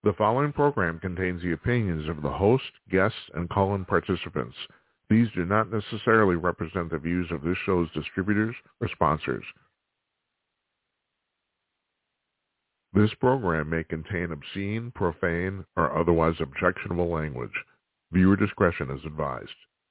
The following program contains the opinions of the host, guests, and call-in participants. These do not necessarily represent the views of this show's distributors or sponsors. This program may contain obscene, profane, or otherwise objectionable language. Viewer discretion is advised.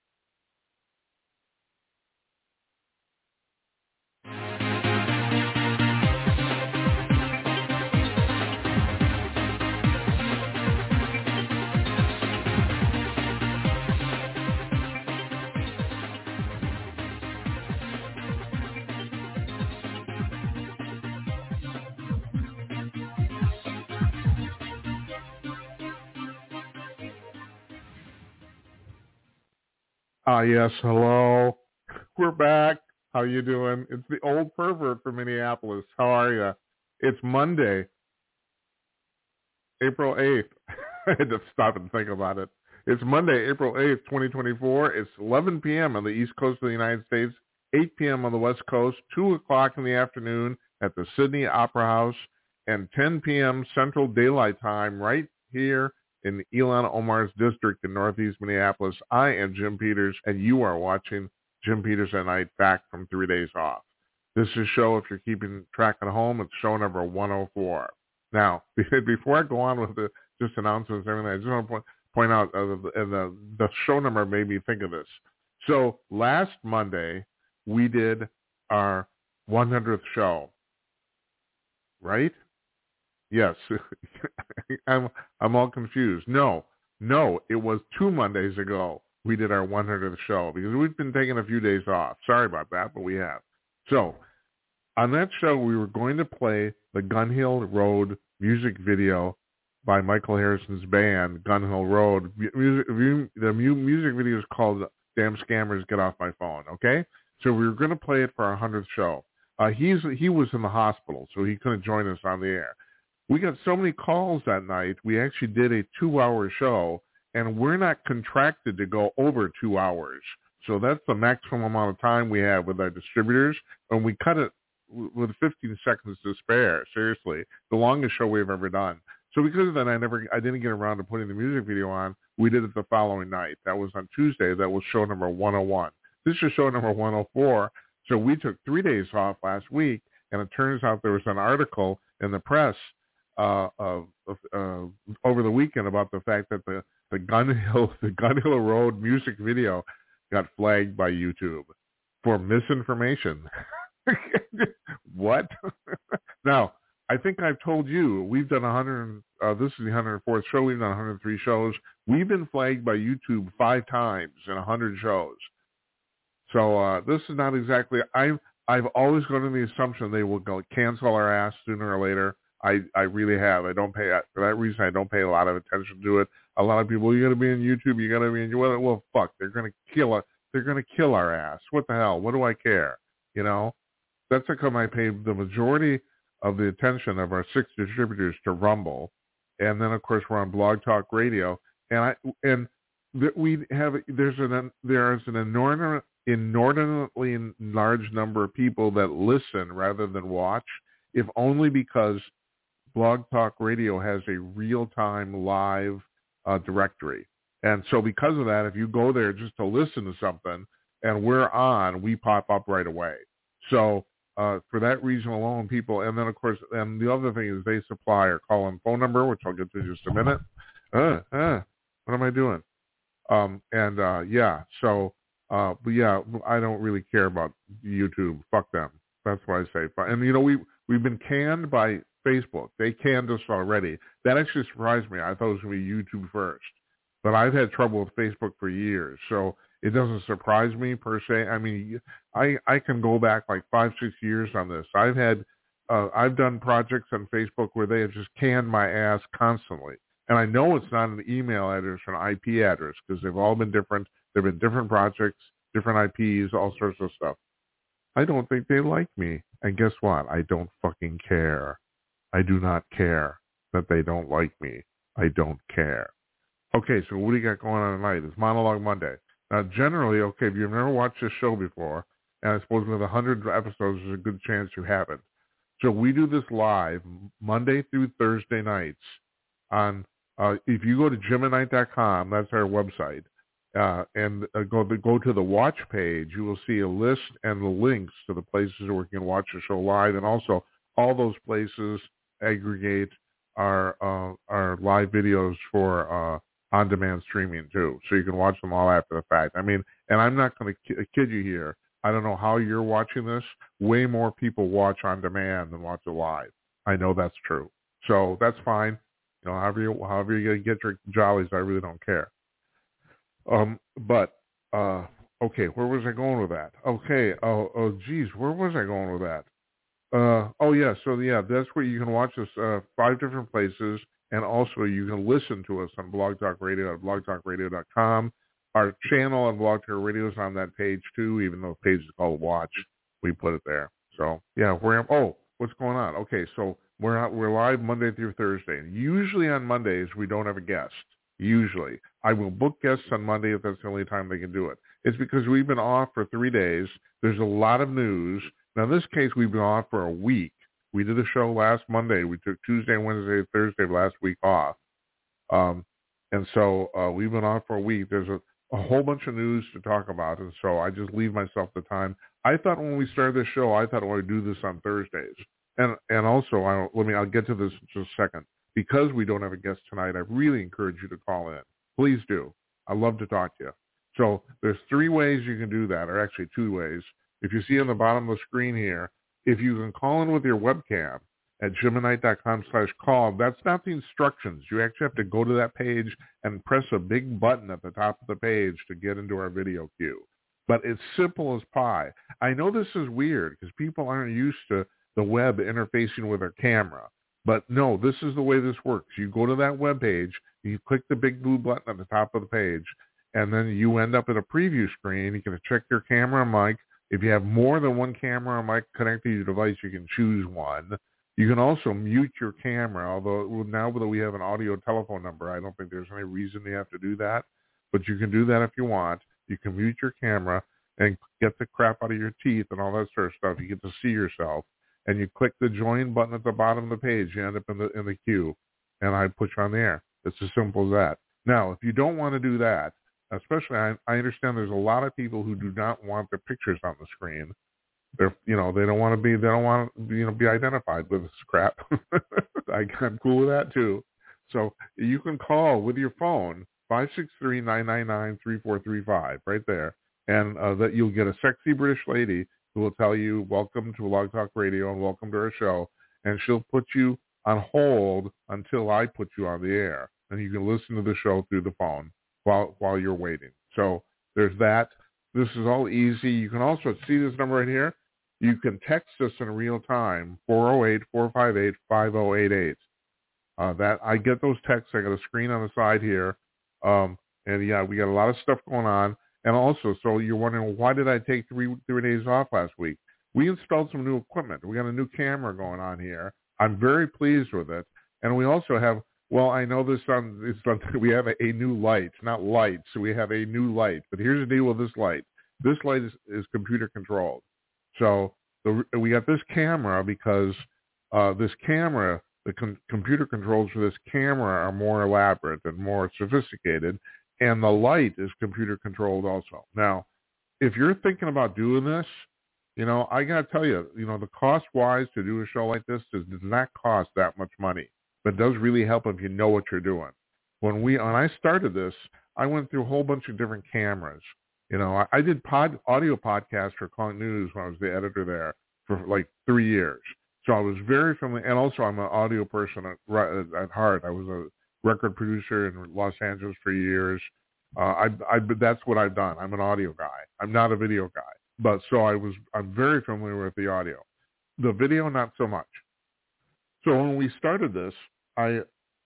Yes, hello. We're back. How you doing? It's the old pervert from Minneapolis. How are you? It's Monday, April 8th. I had to stop and think about it. It's Monday, April 8th, 2024. It's 11 p.m. on the East Coast of the United States, 8 p.m. on the West Coast, 2 o'clock in the afternoon at the Sydney Opera House, and 10 p.m. Central Daylight Time right here in Elon Omar's district in Northeast Minneapolis. I am Jim Peters, and you are watching Jim Peters at Night back from 3 days off. This is show, if you're keeping track at home, it's show number 104. Now, before I go on with the just announcements and everything, I just want to point out the show number made me think of this. So last Monday, we did our 100th show, right? Yes. I'm all confused. No, it was 2 Mondays ago we did our 100th show because we've been taking a few days off. Sorry about that, but we have. So on that show, we were going to play the Gun Hill Road music video by Michael Harrison's band, Gun Hill Road. The music video is called Damn Scammers, Get Off My Phone, okay? So we were going to play it for our 100th show. He was in the hospital, so he couldn't join us on the air. We got so many calls that night, we actually did a 2-hour show, and we're not contracted to go over 2 hours. So that's the maximum amount of time we have with our distributors, and we cut it with 15 seconds to spare. Seriously, the longest show we've ever done. So because of that, I didn't get around to putting the music video on. We did it the following night. That was on Tuesday. That was show number 101. This is show number 104. So we took 3 days off last week, and it turns out there was an article in the press over the weekend about the fact that the Gun Hill Road music video got flagged by YouTube for misinformation. What? Now, I think I've told you we've done 100. This is the 104th show. We've done 103 shows. We've been flagged by YouTube 5 times in 100 shows. So this is not exactly. I've always gone to the assumption they will go cancel our ass sooner or later. I really have. I don't pay, for that reason, I don't pay a lot of attention to it. A lot of people, you got to be on YouTube, you got to be in, well, fuck, they're going to kill us. They're going to kill our ass. What the hell? What do I care? You know? That's how come I pay the majority of the attention of our 6 distributors to Rumble. And then, of course, we're on Blog Talk Radio. There's an inordinately large number of people that listen rather than watch, if only because Blog Talk Radio has a real-time live directory. And so because of that, if you go there just to listen to something and we're on, we pop up right away. So for that reason alone, people, and then, of course, and the other thing is they supply our call-in phone number, which I'll get to in just a minute. What am I doing? But yeah, I don't really care about YouTube. Fuck them. That's why I say. And, you know, we've been canned by Facebook. They canned us already. That actually surprised me. I thought it was going to be YouTube first. But I've had trouble with Facebook for years, so it doesn't surprise me per se. I mean, I can go back like 5-6 years on this. I've done projects on Facebook where they have just canned my ass constantly. And I know it's not an email address or an IP address because they've all been different. There have been different projects, different IPs, all sorts of stuff. I don't think they like me. And guess what? I don't fucking care. I do not care that they don't like me. I don't care. Okay, so what do you got going on tonight? It's Monologue Monday. Now, generally, okay, if you've never watched this show before, and I suppose with 100 episodes, there's a good chance you haven't. So we do this live Monday through Thursday nights on, if you go to jimandknight.com, that's our website, and go to the watch page, you will see a list and the links to the places where you can watch the show live, and also all those places aggregate our live videos for on-demand streaming too, so you can watch them all after the fact. I mean, and I'm not going to kid you here. I don't know how you're watching this. Way more people watch on demand than watch it live. I know that's true. So that's fine. You know, however you get your jollies, I really don't care. Okay, where was I going with that? Okay, geez, where was I going with that? That's where you can watch us 5 different places, and also you can listen to us on Blog Talk Radio at blogtalkradio.com. Our channel on Blog Talk Radio is on that page too, even though the page is called Watch. We put it there. So yeah, what's going on? Okay, so we're live Monday through Thursday. Usually on Mondays we don't have a guest. Usually, I will book guests on Monday if that's the only time they can do it. It's because we've been off for 3 days. There's a lot of news. Now, in this case, we've been off for a week. We did a show last Monday. We took Tuesday, Wednesday, Thursday last week off. And so we've been off for a week. There's a whole bunch of news to talk about, and so I just leave myself the time. I thought when we started this show, I thought I would do this on Thursdays. And also, I'll get to this in just a second. Because we don't have a guest tonight, I really encourage you to call in. Please do. I'd love to talk to you. So there's 3 ways you can do that, or actually 2 ways. If you see on the bottom of the screen here, if you can call in with your webcam at jimandknight.com/call, that's not the instructions. You actually have to go to that page and press a big button at the top of the page to get into our video queue. But it's simple as pie. I know this is weird because people aren't used to the web interfacing with their camera. But no, this is the way this works. You go to that web page, you click the big blue button at the top of the page, and then you end up in a preview screen. You can check your camera and mic. If you have more than one camera or mic connected to your device, you can choose one. You can also mute your camera, although now that we have an audio telephone number, I don't think there's any reason you have to do that. But you can do that if you want. You can mute your camera and get the crap out of your teeth and all that sort of stuff. You get to see yourself. And you click the join button at the bottom of the page, you end up in the queue, and I put you on the air. It's as simple as that. Now, if you don't want to do that, especially I understand there's a lot of people who do not want their pictures on the screen. They don't want to be identified with this crap. I'm cool with that too. So you can call with your phone 563-999-3435 right there, and that you'll get a sexy British lady who will tell you, welcome to Blog Talk Radio and welcome to our show. And she'll put you on hold until I put you on the air. And you can listen to the show through the phone while you're waiting. So there's that. This is all easy. You can also see this number right here. You can text us in real time, 408-458-5088. That I get those texts. I got a screen on the side here. And yeah, we got a lot of stuff going on. And also, so you're wondering, why did I take three days off last week? We installed some new equipment. We got a new camera going on here. I'm very pleased with it. And we also have, well, I know this we have a new light, not lights. So we have a new light. But here's the deal with this light. This light is computer controlled. So we got this camera because this camera, the computer controls for this camera are more elaborate and more sophisticated. And the light is computer controlled also. Now, if you're thinking about doing this, I got to tell you, the cost-wise to do a show like this does not cost that much money. But it does really help if you know what you're doing. When I started this, I went through a whole bunch of different cameras. I did audio podcasts for Clunk News when I was the editor there for like 3 years. So I was very familiar. And also I'm an audio person at heart. I was a record producer in Los Angeles for years. That's what I've done. I'm an audio guy. I'm not a video guy. But so I'm very familiar with the audio. The video, not so much. So when we started this, I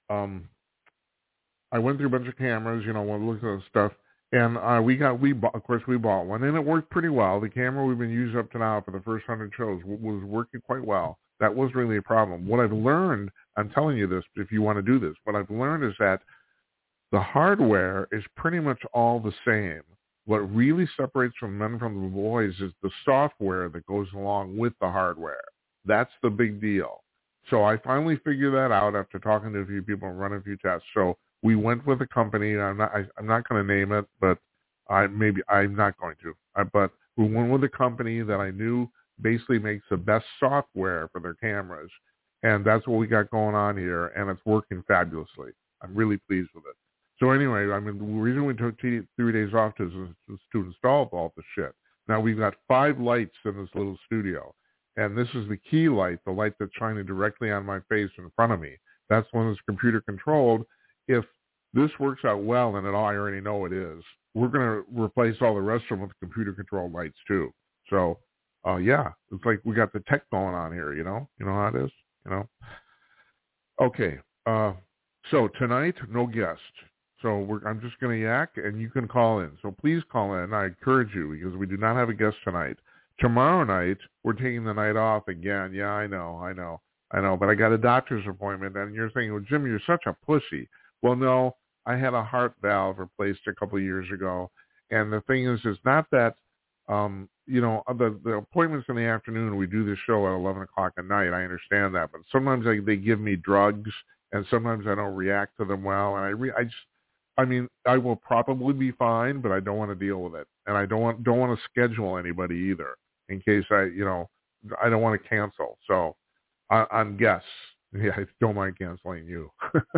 went through a bunch of cameras, when we looked at stuff, and we bought one, and it worked pretty well. The camera we've been using up to now for the first 100 shows was working quite well. That wasn't really a problem. What I've learned, I'm telling you this, if you want to do this, what I've learned is that the hardware is pretty much all the same. What really separates from men from the boys is the software that goes along with the hardware. That's the big deal. So I finally figured that out after talking to a few people and running a few tests. So we went with a company. I'm not going to name it, but I'm not going to. But we went with a company that I knew basically makes the best software for their cameras, and that's what we got going on here, and it's working fabulously. I'm really pleased with it. So anyway, I mean, the reason we took 3 days off is to install all the shit. Now we've got 5 lights in this little studio. And this is the key light, the light that's shining directly on my face in front of me. That's one that's computer controlled. If this works out well, and I already know it is, we're going to replace all the rest of them with computer controlled lights too. So, yeah, it's like we got the tech going on here, you know? You know how it is, you know? Okay, so tonight, no guest. So I'm just going to yak, and you can call in. So please call in. I encourage you, because we do not have a guest tonight. Tomorrow night, we're taking the night off again. Yeah, I know. But I got a doctor's appointment, and you're thinking, well, Jim, you're such a pussy. Well, no, I had a heart valve replaced a couple of years ago. And the thing is, it's not that, the appointments in the afternoon, we do the show at 11 o'clock at night. I understand that. But sometimes they give me drugs, and sometimes I don't react to them well. And I will probably be fine, but I don't want to deal with it. And I don't want to schedule anybody either, in case I don't want to cancel. So on guests, yeah, I don't mind canceling you.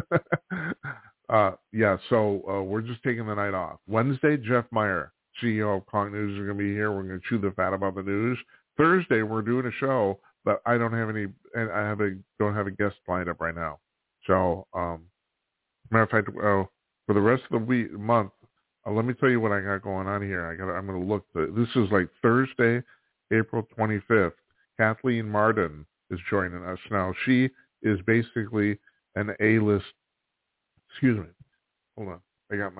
So we're just taking the night off. Wednesday, Jeff Meyer, CEO of Conk News, is going to be here. We're going to chew the fat about the news. Thursday, we're doing a show, but I don't have any, and don't have a guest lined up right now. So, matter of fact, for the rest of the month, let me tell you what I got going on here. I'm going to look. This is like Thursday, April 25th. Kathleen Marden is joining us now. She is basically an A-list. Excuse me. Hold on. I got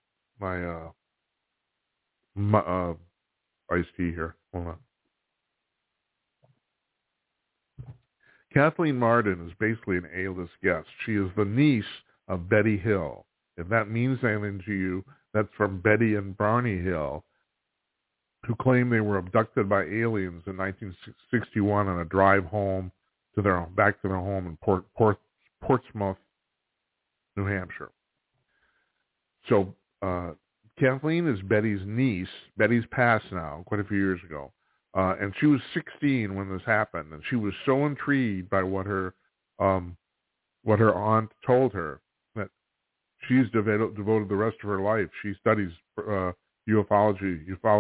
my iced tea here. Hold on. Kathleen Marden is basically an A-list guest. She is the niece of Betty Hill. If that means anything to you, that's from Betty and Barney Hill, who claimed they were abducted by aliens in 1961 on a drive back to their home in Portsmouth, New Hampshire. So Kathleen is Betty's niece. Betty's passed now, quite a few years ago. And she was 16 when this happened, and she was so intrigued by what her aunt told her that she's devoted the rest of her life. She studies ufology,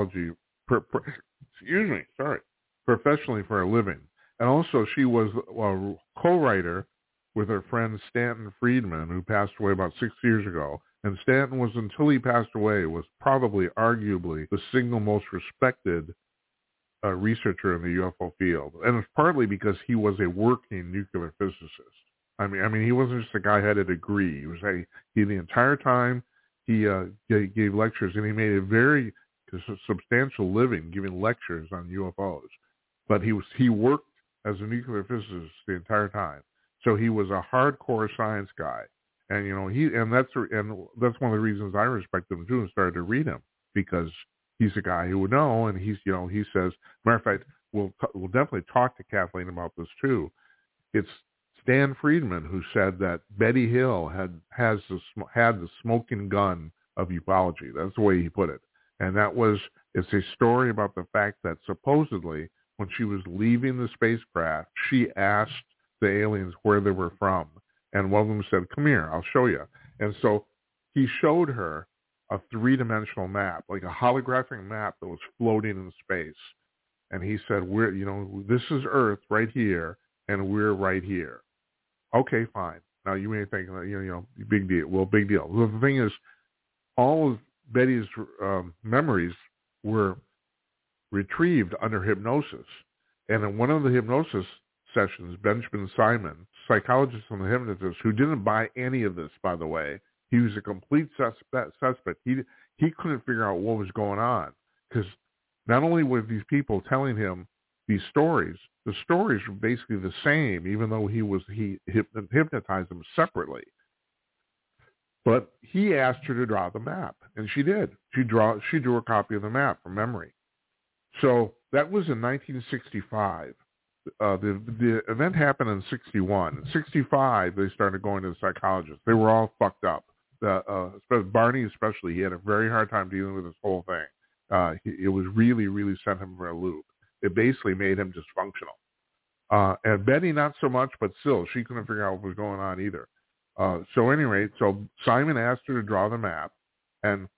professionally for a living. And also she was a co-writer with her friend Stanton Friedman, who passed away about 6 years ago. And Stanton was, until he passed away, was probably, arguably, the single most respected researcher in the UFO field. And it's partly because he was a working nuclear physicist. I mean, he wasn't just a guy who had a degree. He the entire time he gave lectures, and he made a very substantial living giving lectures on UFOs. But he worked as a nuclear physicist the entire time, so he was a hardcore science guy. And that's one of the reasons I respect him too and started to read him, because he's a guy who would know, and he says, matter of fact, we'll definitely talk to Kathleen about this too. It's Stan Friedman who said that Betty Hill had the smoking gun of ufology. That's the way he put it. And it's a story about the fact that supposedly when she was leaving the spacecraft, she asked the aliens where they were from. And one of them said, "Come here, I'll show you." And so he showed her a 3-dimensional map, like a holographic map that was floating in space. And he said, this is Earth right here, and we're right here. Okay, fine. Now you may think, big deal. Well, big deal. Well, the thing is, all of Betty's memories were retrieved under hypnosis. And in one of the hypnosis sessions, Benjamin Simon, psychologist and the hypnotist, who didn't buy any of this, by the way, he was a complete suspect. He couldn't figure out what was going on, because not only were these people telling him these stories, the stories were basically the same, even though he hypnotized them separately. But he asked her to draw the map, and she did. She drew a copy of the map from memory. So that was in 1965. the event happened in 61. In 65, they started going to the psychologist. They were all fucked up. Barney especially, he had a very hard time dealing with this whole thing. It was really, really sent him for a loop. It basically made him dysfunctional. And Betty not so much, but still, she couldn't figure out what was going on either. So at any rate, so Simon asked her to draw the map, and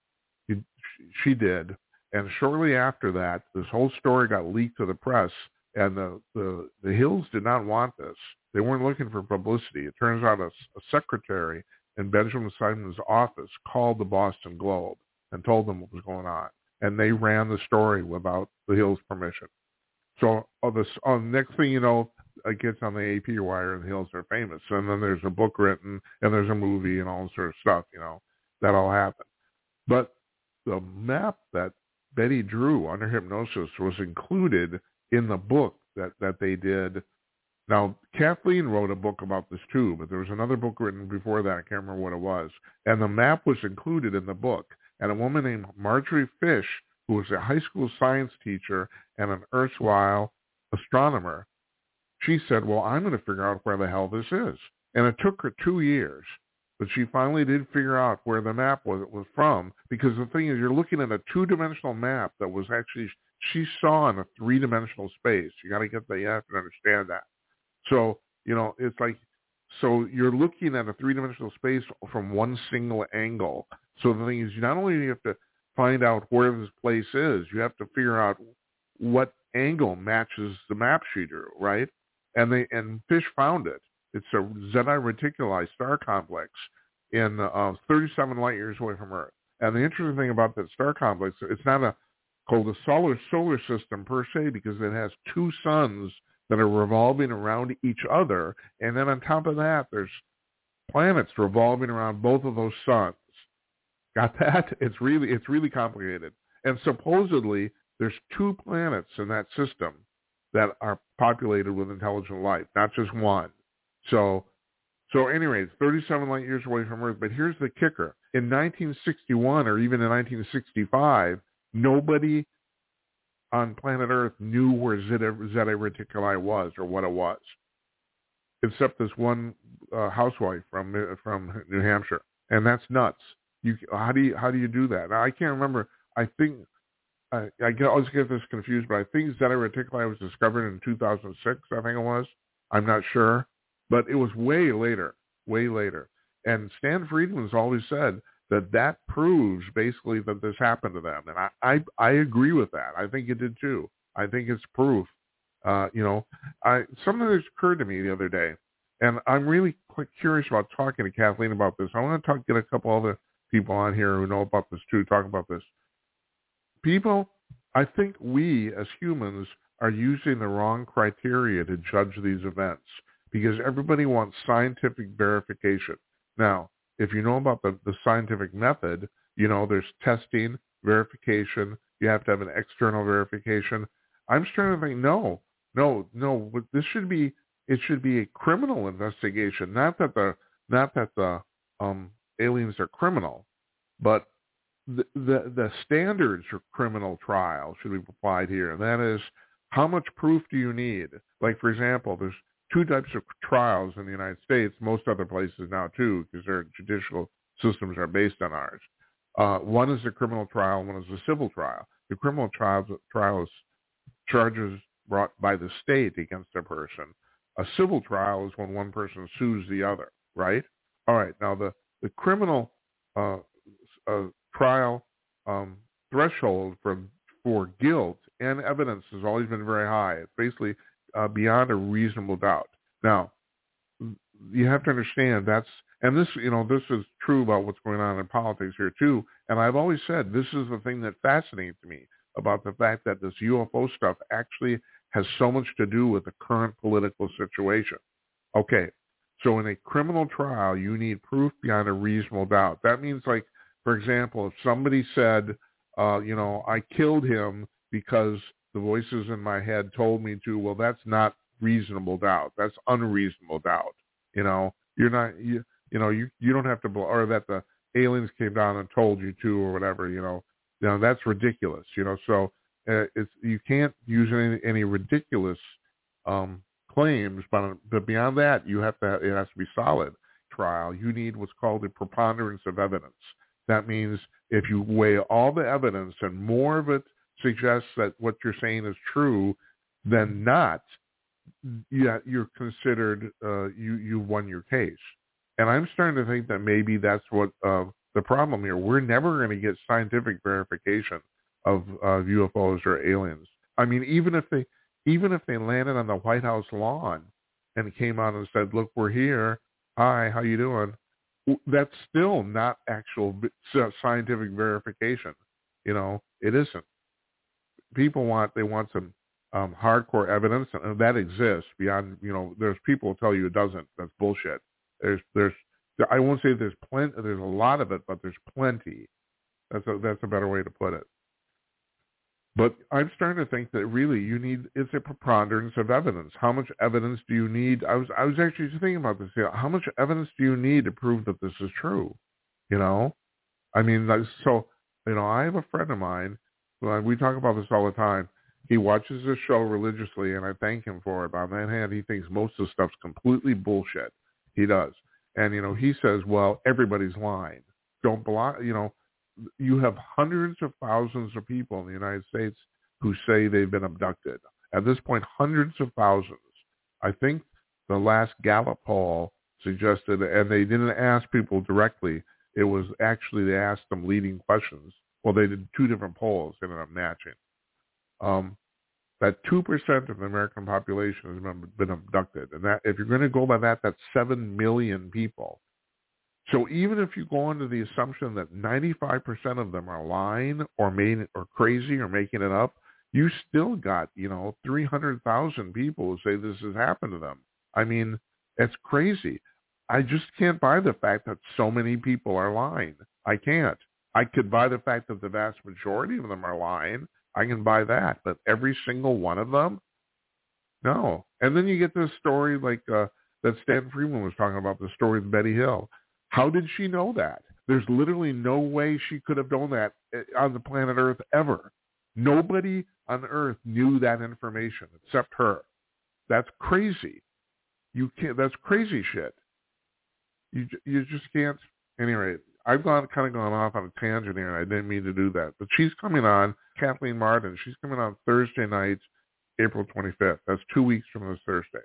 she did. And shortly after that, this whole story got leaked to the press, and the Hills did not want this. They weren't looking for publicity. It turns out a secretary in Benjamin Simon's office called the Boston Globe and told them what was going on. And they ran the story without the Hills' permission. So next thing you know, it gets on the AP wire and the Hills are famous. And then there's a book written and there's a movie and all this sort of stuff, that all happened. But the map that Betty drew under hypnosis was included in the book that they did. Now, Kathleen wrote a book about this too, but there was another book written before that. I can't remember what it was. And the map was included in the book. And a woman named Marjorie Fish, who was a high school science teacher and an erstwhile astronomer, she said, well, I'm going to figure out where the hell this is. And it took her 2 years, but she finally did figure out where the map was from, because the thing is, you're looking at a two-dimensional map that was actually, she saw in a three-dimensional space. You got to get that, you have to understand that. So, it's like, so you're looking at a three-dimensional space from one single angle. So the thing is, not only do you have to find out where this place is, you have to figure out what angle matches the map she drew, right? And Fish found it. It's a Zeti Reticuli star complex in 37 light years away from Earth. And the interesting thing about that star complex, it's not called a solar system per se, because it has two suns that are revolving around each other, and then on top of that, there's planets revolving around both of those suns. Got that? It's really complicated. And supposedly, there's two planets in that system that are populated with intelligent life, not just one. So anyway, it's 37 light years away from Earth. But here's the kicker. In 1961 or even in 1965, nobody on planet Earth knew where Zeti Reticuli was or what it was, except this one housewife from New Hampshire. And that's nuts. How do you do that? Now, I can't remember. I think I always get this confused, but I think Zeti Reticuli was discovered in 2006. I think it was. I'm not sure, but it was way later. And Stan Friedman's always said that proves basically that this happened to them, and I agree with that. I think it did too. I think it's proof. Something that occurred to me the other day, and I'm really quite curious about talking to Kathleen about this. I want to get a couple other people on here who know about this too, talk about this. People, I think we as humans are using the wrong criteria to judge these events, because everybody wants scientific verification. Now, if you know about the scientific method, there's testing, verification. You have to have an external verification. I'm starting to think, no. This should be a criminal investigation. Not that the aliens are criminal, but the standards for criminal trial should be applied here. And that is, how much proof do you need? Like, for example, there's two types of trials in the United States, most other places now too, because their judicial systems are based on ours. One is a criminal trial, one is a civil trial. The criminal trial is charges brought by the state against a person. A civil trial is when one person sues the other, right? All right, now the criminal trial threshold for guilt and evidence has always been very high. It's basically beyond a reasonable doubt. Now, you have to understand this is true about what's going on in politics here too. And I've always said this is the thing that fascinates me about the fact that this UFO stuff actually has so much to do with the current political situation. Okay, so in a criminal trial, you need proof beyond a reasonable doubt. That means, like, for example, if somebody said, I killed him because the voices in my head told me to, well, that's not reasonable doubt. That's unreasonable doubt. You're not, you don't have to, or that the aliens came down and told you to, or whatever, that's ridiculous. So you can't use any ridiculous claims, but beyond that, it has to be solid trial. You need what's called a preponderance of evidence. That means if you weigh all the evidence and more of it suggests that what you're saying is true than not, you're considered you won your case. And I'm starting to think that maybe that's what the problem here. We're never going to get scientific verification of UFOs or aliens. I mean, even if they landed on the White House lawn and came out and said, "Look, we're here. Hi, how you doing?" That's still not actual scientific verification. It isn't. People want some hardcore evidence, and that exists beyond. There's people who tell you it doesn't. That's bullshit. I won't say there's plenty. There's a lot of it, but there's plenty. That's a better way to put it. But I'm starting to think that really it's a preponderance of evidence. How much evidence do you need? I was actually thinking about this. How much evidence do you need to prove that this is true? I mean, I have a friend of mine. We talk about this all the time. He watches this show religiously, and I thank him for it. But on that hand, he thinks most of the stuff's completely bullshit. He does. And, he says, well, everybody's lying. Don't believe, you have hundreds of thousands of people in the United States who say they've been abducted. At this point, hundreds of thousands. I think the last Gallup poll suggested, and they didn't ask people directly. It was actually they asked them leading questions. Well, they did two different polls, ended up matching. That 2% of the American population has been abducted. And that, if you're going to go by that, that's 7 million people. So even if you go into the assumption that 95% of them are lying or crazy or making it up, you still got, 300,000 people who say this has happened to them. I mean, it's crazy. I just can't buy the fact that so many people are lying. I can't. I could buy the fact that the vast majority of them are lying. I can buy that. But every single one of them? No. And then you get this story like that Stan Friedman was talking about, the story of Betty Hill. How did she know that? There's literally no way she could have known that on the planet Earth ever. Nobody on Earth knew that information except her. That's crazy. That's crazy shit. You just can't. Anyway, I've kind of gone off on a tangent here, and I didn't mean to do that. But she's coming on, Kathleen Martin. She's coming on Thursday night, April 25th. That's 2 weeks from this Thursday.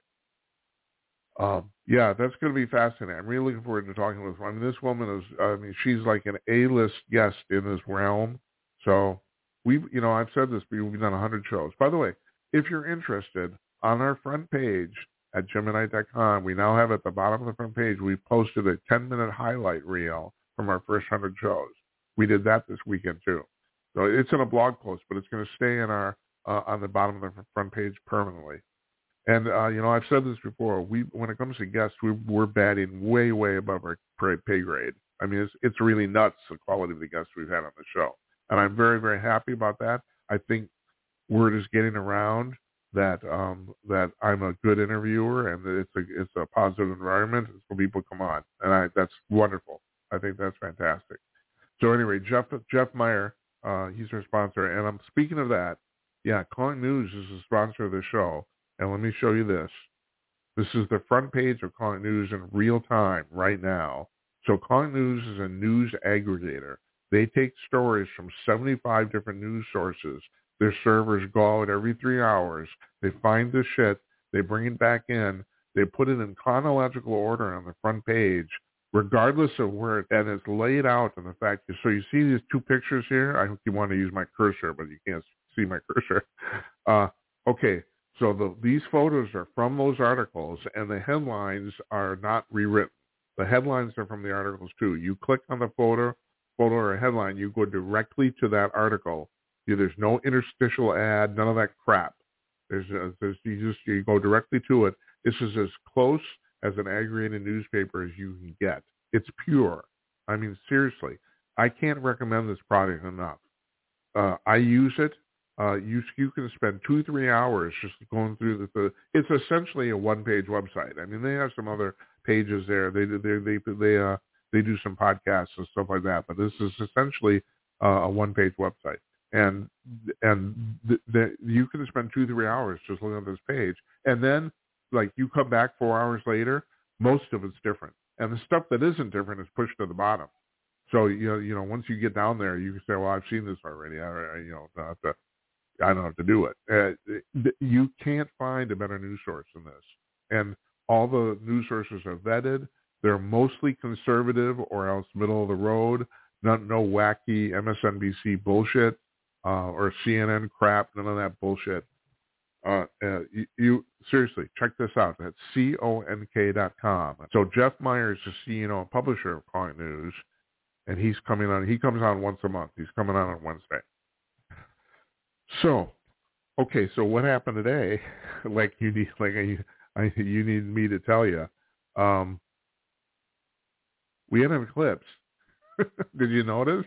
Yeah, that's going to be fascinating. I'm really looking forward to talking with her. I mean, this woman is, she's like an A-list guest in this realm. So I've said this, but we've done 100 shows. By the way, if you're interested, on our front page at Gemini.com, we now have at the bottom of the front page, we posted a 10-minute highlight reel from our first 100 shows. We did that this weekend too. So it's in a blog post, but it's going to stay in our on the bottom of the front page permanently. And, I've said this before. When it comes to guests, we're batting way, way above our pay grade. I mean, it's really nuts, the quality of the guests we've had on the show. And I'm very, very happy about that. I think word is getting around that I'm a good interviewer and that it's a positive environment for people to come on. And that's wonderful. I think that's fantastic. So anyway, Jeff Meyer, he's our sponsor. And I'm speaking of that. Yeah, Calling News is the sponsor of the show. And let me show you this. This is the front page of Calling News in real time right now. So Calling News is a news aggregator. They take stories from 75 different news sources. Their servers go out every 3 hours. They find the shit. They bring it back in. They put it in chronological order on the front page, regardless of where and it's laid out in the fact. So you see these two pictures here? I hope you want to use my cursor, but you can't see my cursor. Okay. So these photos are from those articles, and the headlines are not rewritten. The headlines are from the articles, too. You click on the photo or a headline, you go directly to that article. There's no interstitial ad, none of that crap. You go directly to it. This is as close as an aggregated newspaper as you can get. It's pure. I mean, seriously, I can't recommend this product enough. I use it. You can spend 2-3 hours just going through it's essentially a one-page website. I mean, they have some other pages there. They do some podcasts and stuff like that, but this is essentially a one-page website. and you can spend 2-3 hours just looking at this page, and then like you come back 4 hours later, most of it's different, and the stuff that isn't different is pushed to the bottom. So you know, once you get down there, you can say, well, I've seen this already. I don't have to do it. You can't find a better news source than this, and all the news sources are vetted. They're mostly conservative or else middle of the road. No wacky MSNBC bullshit or CNN crap. None of that bullshit. You seriously check this out. That's CONK.com. So Jeff Myers is CEO and publisher of Calling News, and he's coming on. He comes on once a month. He's coming on Wednesday. So, okay. So what happened today? You need me to tell you. We had an eclipse. Did you notice?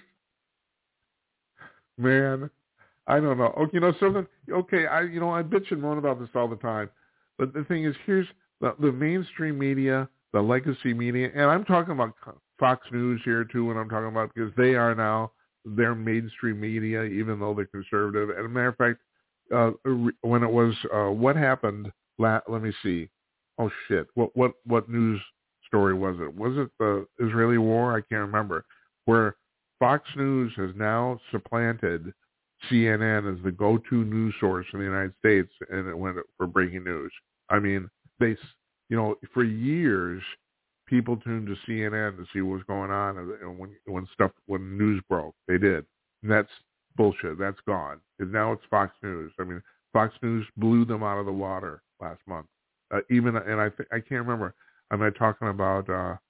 Man, I don't know. Okay, something. Okay, I bitch and moan about this all the time, but the thing is, here's the mainstream media, the legacy media, and I'm talking about Fox News here too. When I'm talking about, because they are now their mainstream media, even though they're conservative. And as a matter of fact, when it was what happened? Let me see. Oh shit! What news story was it? Was it the Israeli war? I can't remember. Where Fox News has now supplanted CNN as the go-to news source in the United States, and it went for breaking news. I mean, for years, people tuned to CNN to see what was going on, and when news broke, they did. And that's bullshit. That's gone. And now it's Fox News. I mean, Fox News blew them out of the water last month. I can't remember. Am I talking about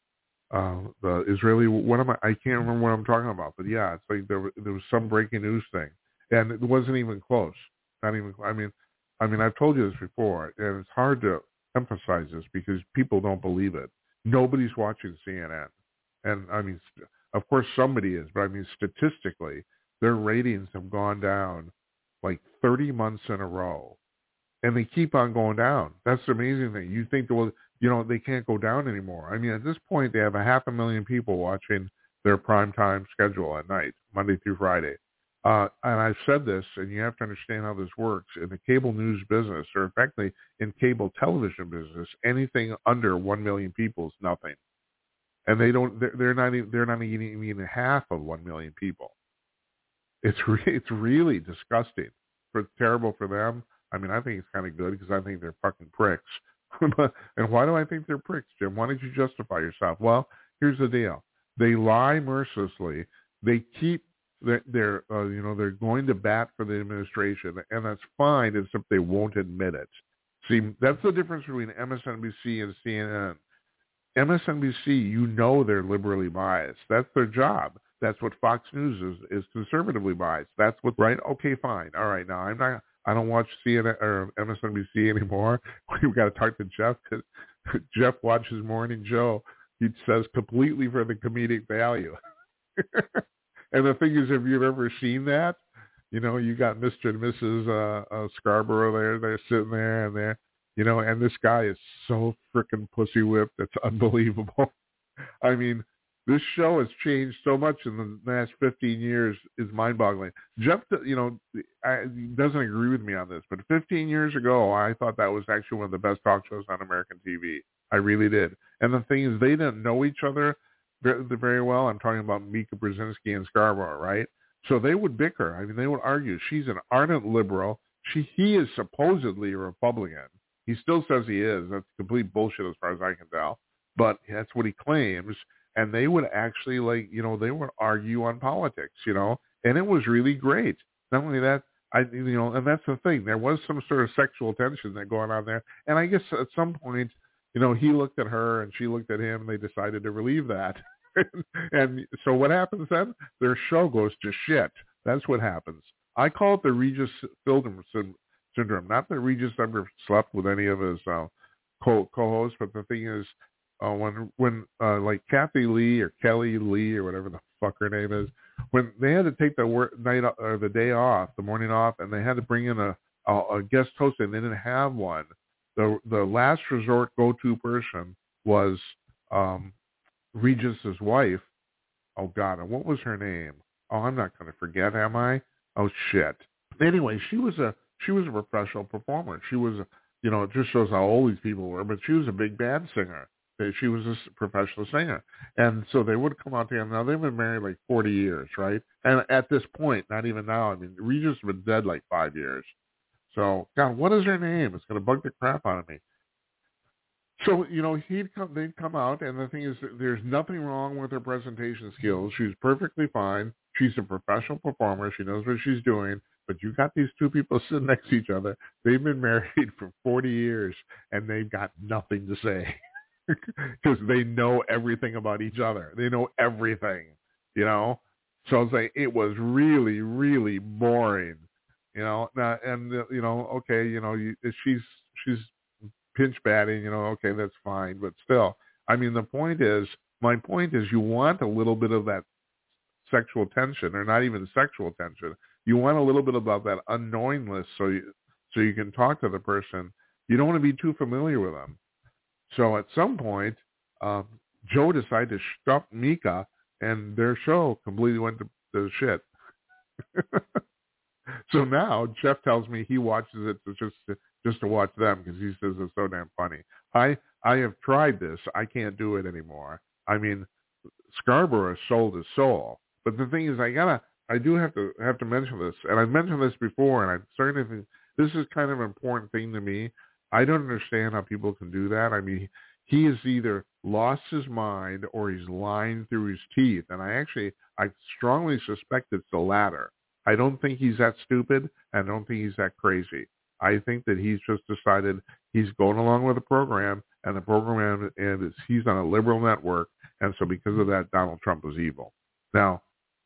the Israeli? I can't remember what I'm talking about. But yeah, it's like there was some breaking news thing, and it wasn't even close. Not even. I mean, I've told you this before, and it's hard to emphasize this because people don't believe it. Nobody's watching CNN, and I mean, of course somebody is, but I mean, statistically, their ratings have gone down like 30 months in a row, and they keep on going down. That's the amazing thing. You think, well, they can't go down anymore. I mean, at this point, they have 500,000 people watching their primetime schedule at night, Monday through Friday. And I've said this, and you have to understand how this works. In the cable news business, or effectively in cable television business, anything under 1 million people is nothing. And they're not even half of 1 million people. It's really disgusting. Terrible for them. I mean, I think it's kind of good because I think they're fucking pricks. And why do I think they're pricks, Jim? Why don't you justify yourself? Well, here's the deal. They lie mercilessly. They keep they're going to bat for the administration, and that's fine, except they won't admit it. See, that's the difference between MSNBC and CNN. MSNBC, they're liberally biased. That's their job. That's what Fox News is conservatively biased. That's what, right? Okay, fine. All right, now I don't watch CNN or MSNBC anymore. We've got to talk to Jeff because Jeff watches Morning Joe. He says completely for the comedic value. And the thing is, if you've ever seen that, you got Mr. and Mrs. Scarborough there. They're sitting there, and this guy is so freaking pussy whipped. It's unbelievable. I mean, this show has changed so much in the last 15 years. Is mind-boggling. Jeff, doesn't agree with me on this, but 15 years ago, I thought that was actually one of the best talk shows on American TV. I really did. And the thing is, they didn't know each other very well. I'm talking about Mika Brzezinski and Scarborough, right? So they would bicker. I mean, they would argue. She's an ardent liberal. He is supposedly a Republican. He still says he is. That's complete bullshit as far as I can tell. But that's what he claims. And they would actually they would argue on politics, and it was really great. Not only that, and that's the thing. There was some sort of sexual tension that going on there. And I guess at some point, he looked at her and she looked at him, and they decided to relieve that. And so what happens then? Their show goes to shit. That's what happens. I call it the Regis Philbin syndrome. Not that Regis ever slept with any of his co-hosts, but the thing is, when like Kathy Lee or Kelly Lee or whatever the fuck her name is, when they had to take the day off, the morning off, and they had to bring in a guest host, and they didn't have one. The last resort go-to person was Regis's wife. Oh God, and what was her name? Oh, I'm not going to forget, am I? Oh shit. Anyway, she was a professional performer. She was, it just shows how old these people were. But she was a big band singer. She was a professional singer, and so they would come out together. Now they've been married like 40 years, right? And at this point, not even now. I mean, Regis has been dead like 5 years. So, God, what is her name? It's going to bug the crap out of me. So, they'd come out, and the thing is, there's nothing wrong with her presentation skills. She's perfectly fine. She's a professional performer. She knows what she's doing. But you got these two people sitting next to each other. They've been married for 40 years, and they've got nothing to say because they know everything about each other. They know everything, you know. So it's like it was really, really boring, Now, and okay, she's pinch batting, okay, that's fine. But still, I mean, my point is you want a little bit of that sexual tension, or not even sexual tension. You want a little bit about that unknowingness so you can talk to the person. You don't want to be too familiar with them. So at some point, Joe decided to stuff Mika, and their show completely went to shit. So now Jeff tells me he watches it just to watch them because he says it's so damn funny. I have tried this. I can't do it anymore. I mean, Scarborough sold his soul, but the thing is, I do have to mention this, and I've mentioned this before, and I'm starting to think this is kind of an important thing to me. I don't understand how people can do that. I mean, he has either lost his mind or he's lying through his teeth, and I strongly suspect it's the latter. I don't think he's that stupid. I don't think he's that crazy. I think that he's just decided he's going along with the program, and he's on a liberal network, and so because of that, Donald Trump is evil. Now,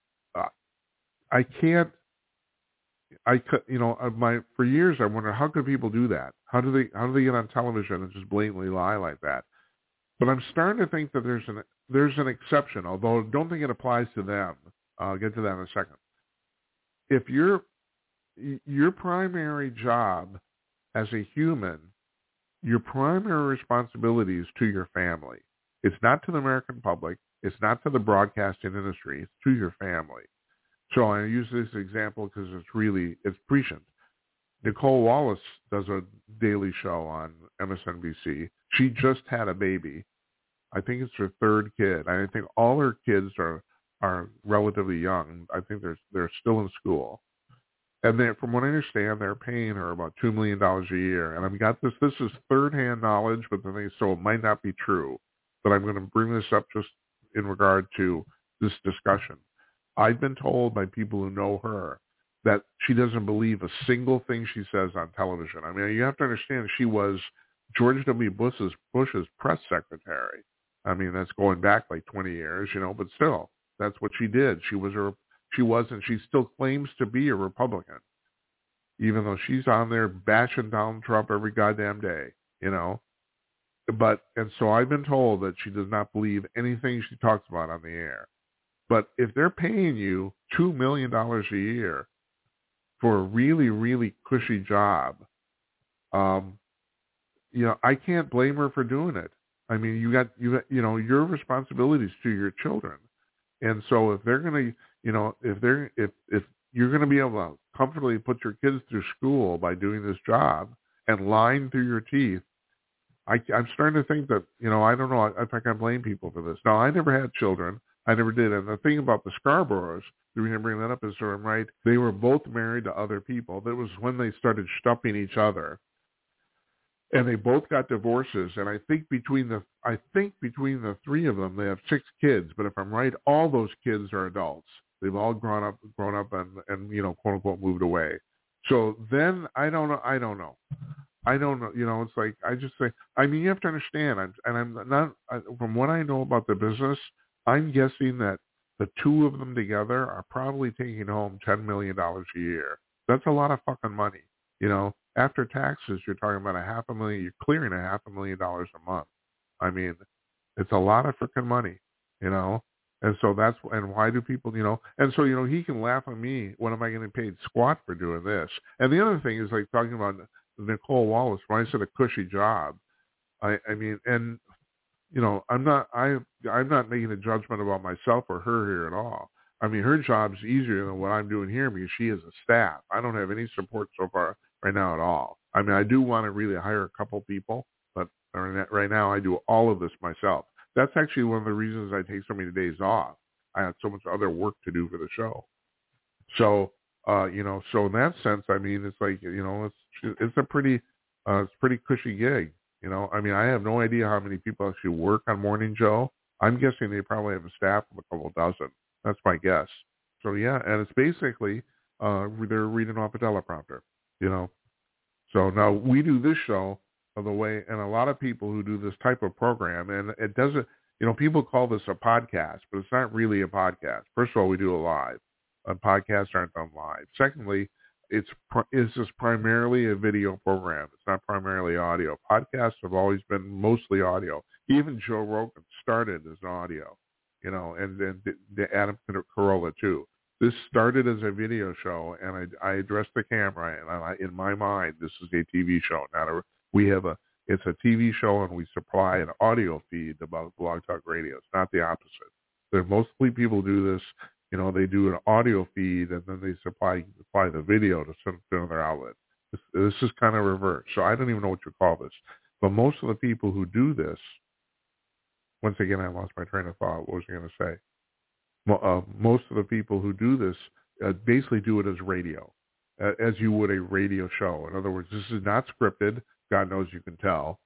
for years I wondered how could people do that? How do they get on television and just blatantly lie like that? But I'm starting to think that there's an exception, although I don't think it applies to them. I'll get to that in a second. If your primary job as a human, your primary responsibility is to your family. It's not to the American public. It's not to the broadcasting industry. It's to your family. So I use this example because it's prescient. Nicole Wallace does a daily show on MSNBC. She just had a baby. I think it's her third kid. I think all her kids are relatively young. I think they're still in school. And from what I understand, they're paying her about $2 million a year. And I've got this is third-hand knowledge, but the thing is, so it might not be true. But I'm going to bring this up just in regard to this discussion. I've been told by people who know her that she doesn't believe a single thing she says on television. I mean, you have to understand she was George W. Bush's press secretary. I mean, that's going back like 20 years, but still, that's what she did. She still claims to be a Republican, even though she's on there bashing Donald Trump every goddamn day, and so I've been told that she does not believe anything she talks about on the air. But if they're paying you $2 million a year for a really, really cushy job, I can't blame her for doing it. I mean, you got your responsibilities to your children. And so if they're going to, if you're going to be able to comfortably put your kids through school by doing this job and lying through your teeth, I'm starting to think that, I don't know if I can blame people for this. Now, I never had children. I never did. And the thing about the Scarboroughs, the reason I bring that up is sort of right. They were both married to other people. That was when they started stuffing each other. And they both got divorces. And I think between the three of them, they have 6 kids. But if I'm right, all those kids are adults. They've all grown up and quote unquote moved away. So then I don't know. It's like, I just say, I mean, you have to understand, from what I know about the business, I'm guessing that the two of them together are probably taking home $10 million a year. That's a lot of fucking money. After taxes, you're talking about $500,000. You're clearing $500,000 a month. I mean, it's a lot of freaking money, And so and why do people, and so, he can laugh at me. When am I getting paid squat for doing this? And the other thing is like talking about Nicole Wallace, when I said a cushy job, I mean, and I'm not making a judgment about myself or her here at all. I mean, her job's easier than what I'm doing here because she is a staff. I don't have any support so far right now at all. I mean, I do want to really hire a couple people, but right now I do all of this myself. That's actually one of the reasons I take so many days off. I had so much other work to do for the show. So, so in that sense, I mean, it's like, it's a pretty cushy gig. I mean, I have no idea how many people actually work on Morning Joe. I'm guessing they probably have a staff of a couple dozen. That's my guess. So yeah, and it's basically they're reading off a teleprompter. So now we do this show the way, and a lot of people who do this type of program, and it doesn't, people call this a podcast, but it's not really a podcast. First of all, we do it live. Podcasts aren't done live. Secondly, it's just primarily a video program. It's not primarily audio. Podcasts have always been mostly audio. Even Joe Rogan started as audio, and then the Adam Carolla too. This started as a video show, and I addressed the camera, and in my mind, this is a TV show. It's a TV show, and we supply an audio feed about Blog Talk Radio. It's not the opposite. There mostly people do this. They do an audio feed, and then they supply the video to some other outlet. This is kind of reverse. So I don't even know what you call this. But most of the people who do this, once again, I lost my train of thought. What was I going to say? Most of the people who do this basically do it as radio, as you would a radio show. In other words, this is not scripted. God knows you can tell.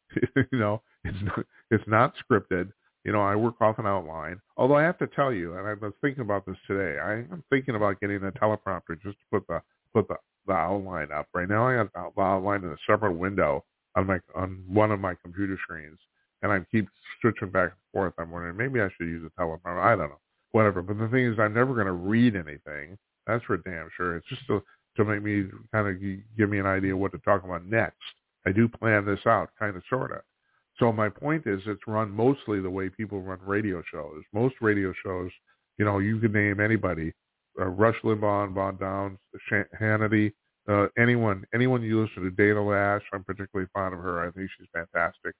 It's not scripted. I work off an outline. Although I have to tell you, and I was thinking about this today, I'm thinking about getting a teleprompter just to put the outline up. Right now, I got the outline in a separate window on one of my computer screens, and I keep switching back and forth. I'm wondering maybe I should use a teleprompter. I don't know, whatever. But the thing is, I'm never going to read anything. That's for damn sure. It's just to make me kind of give me an idea what to talk about next. I do plan this out, kind of, sort of. So my point is, it's run mostly the way people run radio shows. Most radio shows, you can name anybody, Rush Limbaugh, Von Downs, Hannity, anyone you listen to, Dana Lash. I'm particularly fond of her. I think she's fantastic.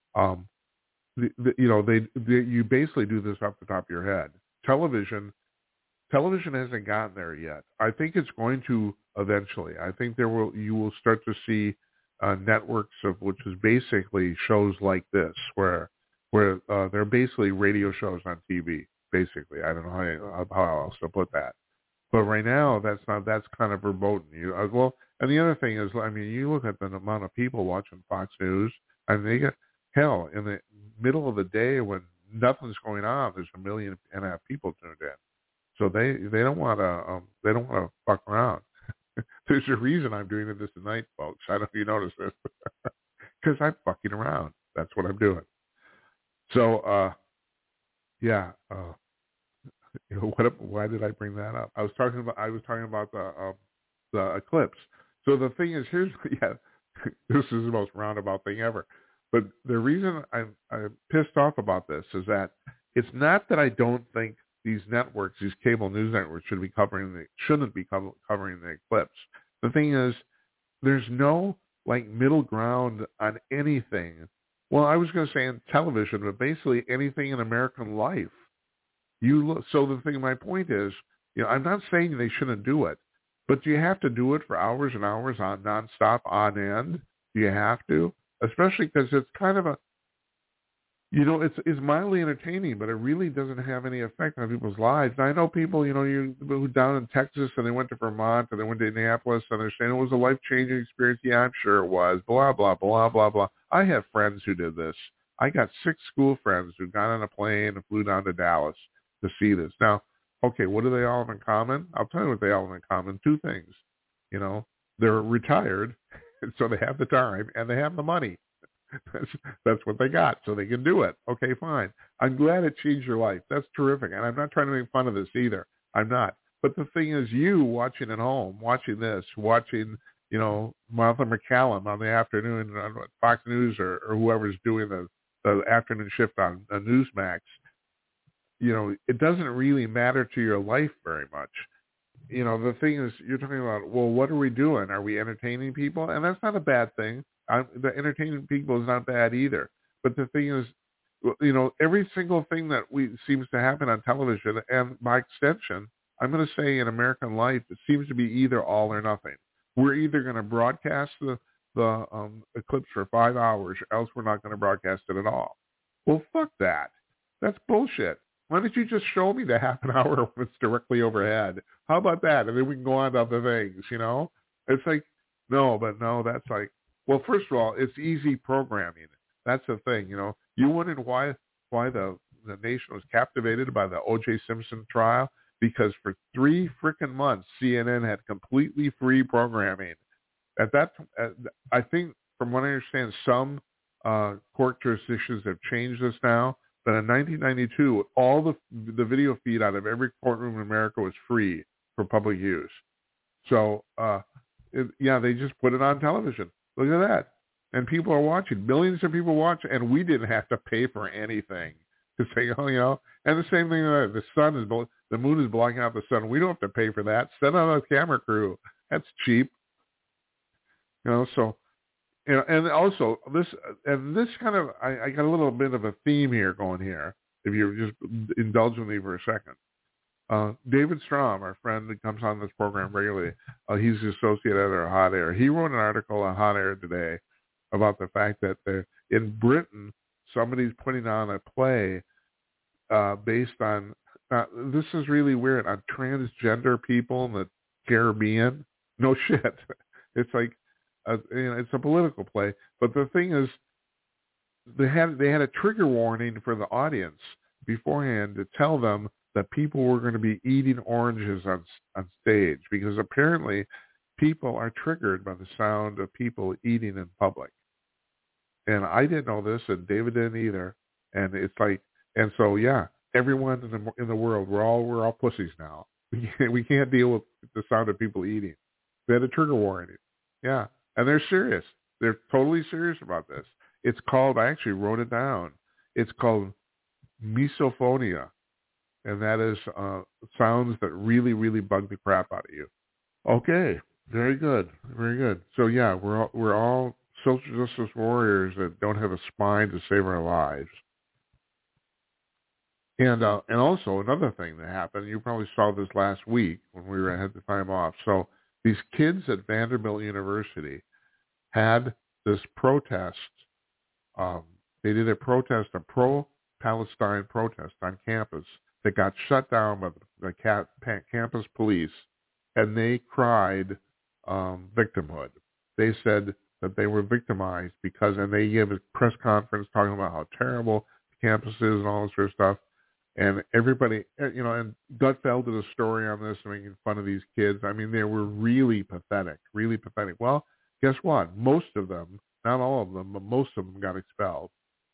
You basically do this off the top of your head. Television hasn't gotten there yet. I think it's going to eventually. I think you will start to see networks of which is basically shows like this, where they're basically radio shows on TV. Basically, I don't know how else to put that. But right now, that's kind of verboten. And the other thing is, I mean, you look at the amount of people watching Fox News, and they get hell in the middle of the day when nothing's going on. There's 1.5 million people tuned in, so they don't want to fuck around. There's a reason I'm doing this tonight, folks. I don't know if you noticed this. Because I'm fucking around. That's what I'm doing. So, why did I bring that up? I was talking about the eclipse. So the thing is, this is the most roundabout thing ever. But the reason I'm pissed off about this is that it's not that I don't think these networks, these cable news networks, shouldn't be covering the eclipse. The thing is, there's no middle ground on anything. Well, I was going to say on television, but basically anything in American life. So my point is, I'm not saying they shouldn't do it, but do you have to do it for hours and hours on nonstop on end? Do you have to? Especially because it's kind of it's mildly entertaining, but it really doesn't have any effect on people's lives. And I know people, who down in Texas and they went to Vermont and they went to Indianapolis and they're saying it was a life-changing experience. Yeah, I'm sure it was. Blah, blah, blah, blah, blah. I have friends who did this. I got 6 school friends who got on a plane and flew down to Dallas to see this. Now, okay, what do they all have in common? I'll tell you what they all have in common. 2 things. They're retired, and so they have the time and they have the money. That's what they got, so they can do it. Okay, fine. I'm glad it changed your life. That's terrific. And I'm not trying to make fun of this either. I'm not. But the thing is, you watching at home, watching Martha McCallum on the afternoon on Fox News or whoever's doing the afternoon shift on Newsmax, it doesn't really matter to your life very much. The thing is, you're talking about, well, what are we doing? Are we entertaining people? And that's not a bad thing. The entertaining people is not bad either. But the thing is, every single thing that seems to happen on television, and by extension, I'm going to say in American life, it seems to be either all or nothing. We're either going to broadcast the eclipse for 5 hours, or else we're not going to broadcast it at all. Well, fuck that. That's bullshit. Why don't you just show me the half an hour when it's directly overhead? How about that? And then we can go on to other things, you know? It's like, no, that's like, well, first of all, it's easy programming. That's the thing, you know. You wondered why the nation was captivated by the O.J. Simpson trial? Because for 3 freaking months, CNN had completely free programming. At that, I think, from what I understand, some court jurisdictions have changed this now. But in 1992, all the video feed out of every courtroom in America was free for public use. So, they just put it on television. Look at that. And people are watching. Millions of people watch, and we didn't have to pay for anything to say, oh, you know. And the same thing, the moon is blocking out the sun. We don't have to pay for that. Send out a camera crew. That's cheap. You know, so, you know, and also this kind of, I got a little bit of a theme here going here, if you just indulge with me for a second. David Strom, our friend that comes on this program regularly, he's the associate editor of Hot Air. He wrote an article on Hot Air today about the fact that in Britain, somebody's putting on a play based on, this is really weird, on transgender people in the Caribbean. No shit. It's like, it's a political play. But the thing is, they had a trigger warning for the audience beforehand to tell them that people were going to be eating oranges on stage, because apparently people are triggered by the sound of people eating in public. And I didn't know this, and David didn't either. And it's like, and so yeah, everyone in the world, we're all pussies now. We can't deal with the sound of people eating. They had a trigger warning. Yeah, and they're serious. They're totally serious about this. It's called, I actually wrote it down. It's called misophonia. And that is sounds that really, really bug the crap out of you. Okay, very good, very good. So yeah, we're all social justice warriors that don't have a spine to save our lives. And also another thing that happened, you probably saw this last week when we had the time off. So these kids at Vanderbilt University had this protest. They did a protest, a pro-Palestine protest on campus that got shut down by the campus police, and they cried victimhood. They said that they were victimized and they gave a press conference talking about how terrible the campus is and all this sort of stuff. And everybody, you know, and Gutfeld did a story on this, making fun of these kids. I mean, they were really pathetic, really pathetic. Well, guess what? Most of them, not all of them, but most of them got expelled.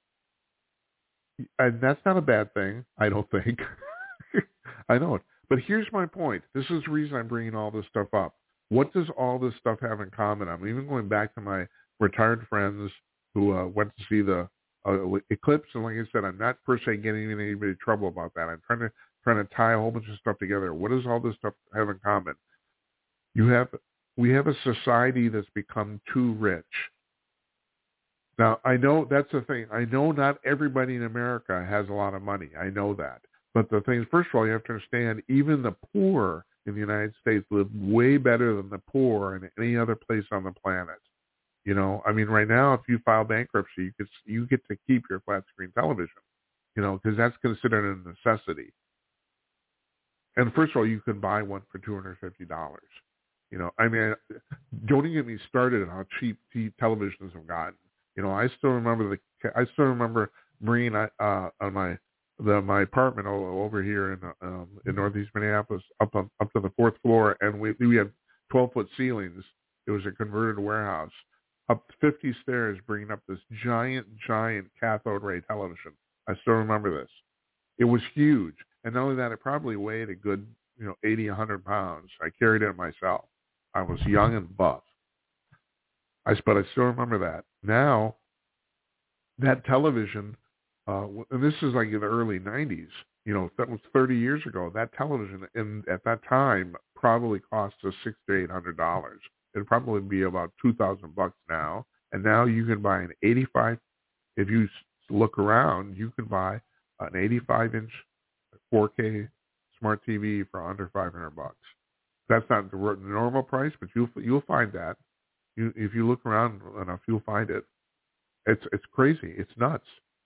And that's not a bad thing, I don't think. I know it. But here's my point. This is the reason I'm bringing all this stuff up. What does all this stuff have in common? I'm even going back to my retired friends who went to see the eclipse. And like I said, I'm not per se getting in anybody trouble about that. I'm trying to tie a whole bunch of stuff together. What does all this stuff have in common? We have a society that's become too rich. Now, I know that's the thing. I know not everybody in America has a lot of money. I know that. But the thing is, first of all, you have to understand, even the poor in the United States live way better than the poor in any other place on the planet. You know, I mean, right now, if you file bankruptcy, you get to keep your flat screen television, you know, because that's considered a necessity. And first of all, you can buy one for $250. You know, I mean, don't even get me started on how cheap televisions have gotten. You know, I still remember bringing on my apartment over here in Northeast Minneapolis up to the 4th floor, and we had 12-foot ceilings. It was a converted warehouse. Up 50 stairs, bringing up this giant cathode ray television. I still remember this. It was huge, and not only that, it probably weighed a good 80, 100 pounds. I carried it myself. I was young and buff. But I still remember that. Now, that television, and this is like in the early 90s, you know, that was 30 years ago. That television at that time probably cost us $600 to $800. It'd probably be about $2,000 now. And now you can buy an 85. If you look around, you can buy an 85-inch 4K smart TV for under $500. That's not the normal price, but you'll find that. If you look around enough, you'll find it. It's crazy. It's nuts.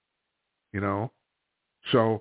So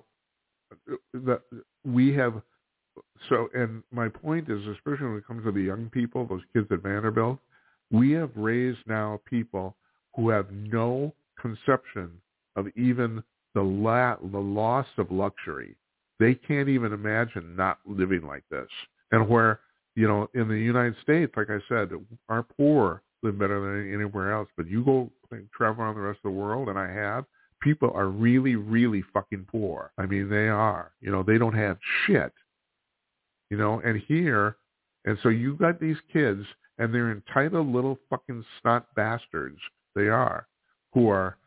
and my point is, especially when it comes to the young people, those kids at Vanderbilt, we have raised now people who have no conception of even the loss of luxury. They can't even imagine not living like this. And where, in the United States, like I said, our poor live better than anywhere else. But you go travel around the rest of the world, and I have, people are really, really fucking poor. I mean, they are. They don't have shit. And here, and so you got these kids, and they're entitled little fucking snot bastards. They are, who are.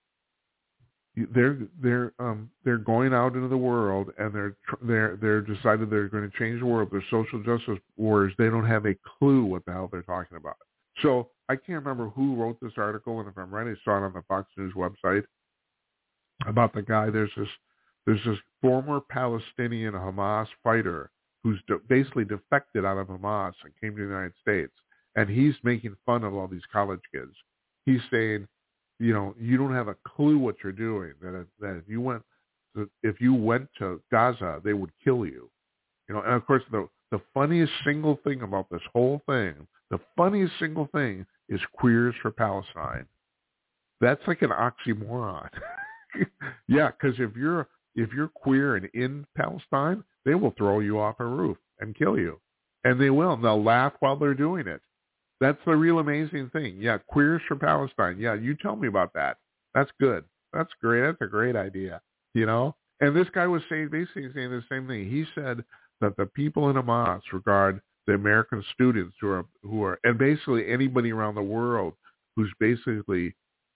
They're going out into the world, and they're decided they're going to change the world. They're social justice warriors. They don't have a clue what the hell they're talking about. So I can't remember who wrote this article, and if I'm right, I saw it on the Fox News website about the guy. There's this former Palestinian Hamas fighter who's basically defected out of Hamas and came to the United States, and he's making fun of all these college kids. He's saying, you don't have a clue what you're doing. That if you went to Gaza, they would kill you. And of course, the funniest single thing about this whole thing, is Queers for Palestine. That's like an oxymoron. Yeah, because if you're queer and in Palestine, they will throw you off a roof and kill you, and they will. And they'll laugh while they're doing it. That's the real amazing thing. Yeah, Queers for Palestine. Yeah, you tell me about that. That's good. That's great. That's a great idea. And this guy was basically saying the same thing. He said that the people in Hamas regard the American students who are, and basically anybody around the world who's basically,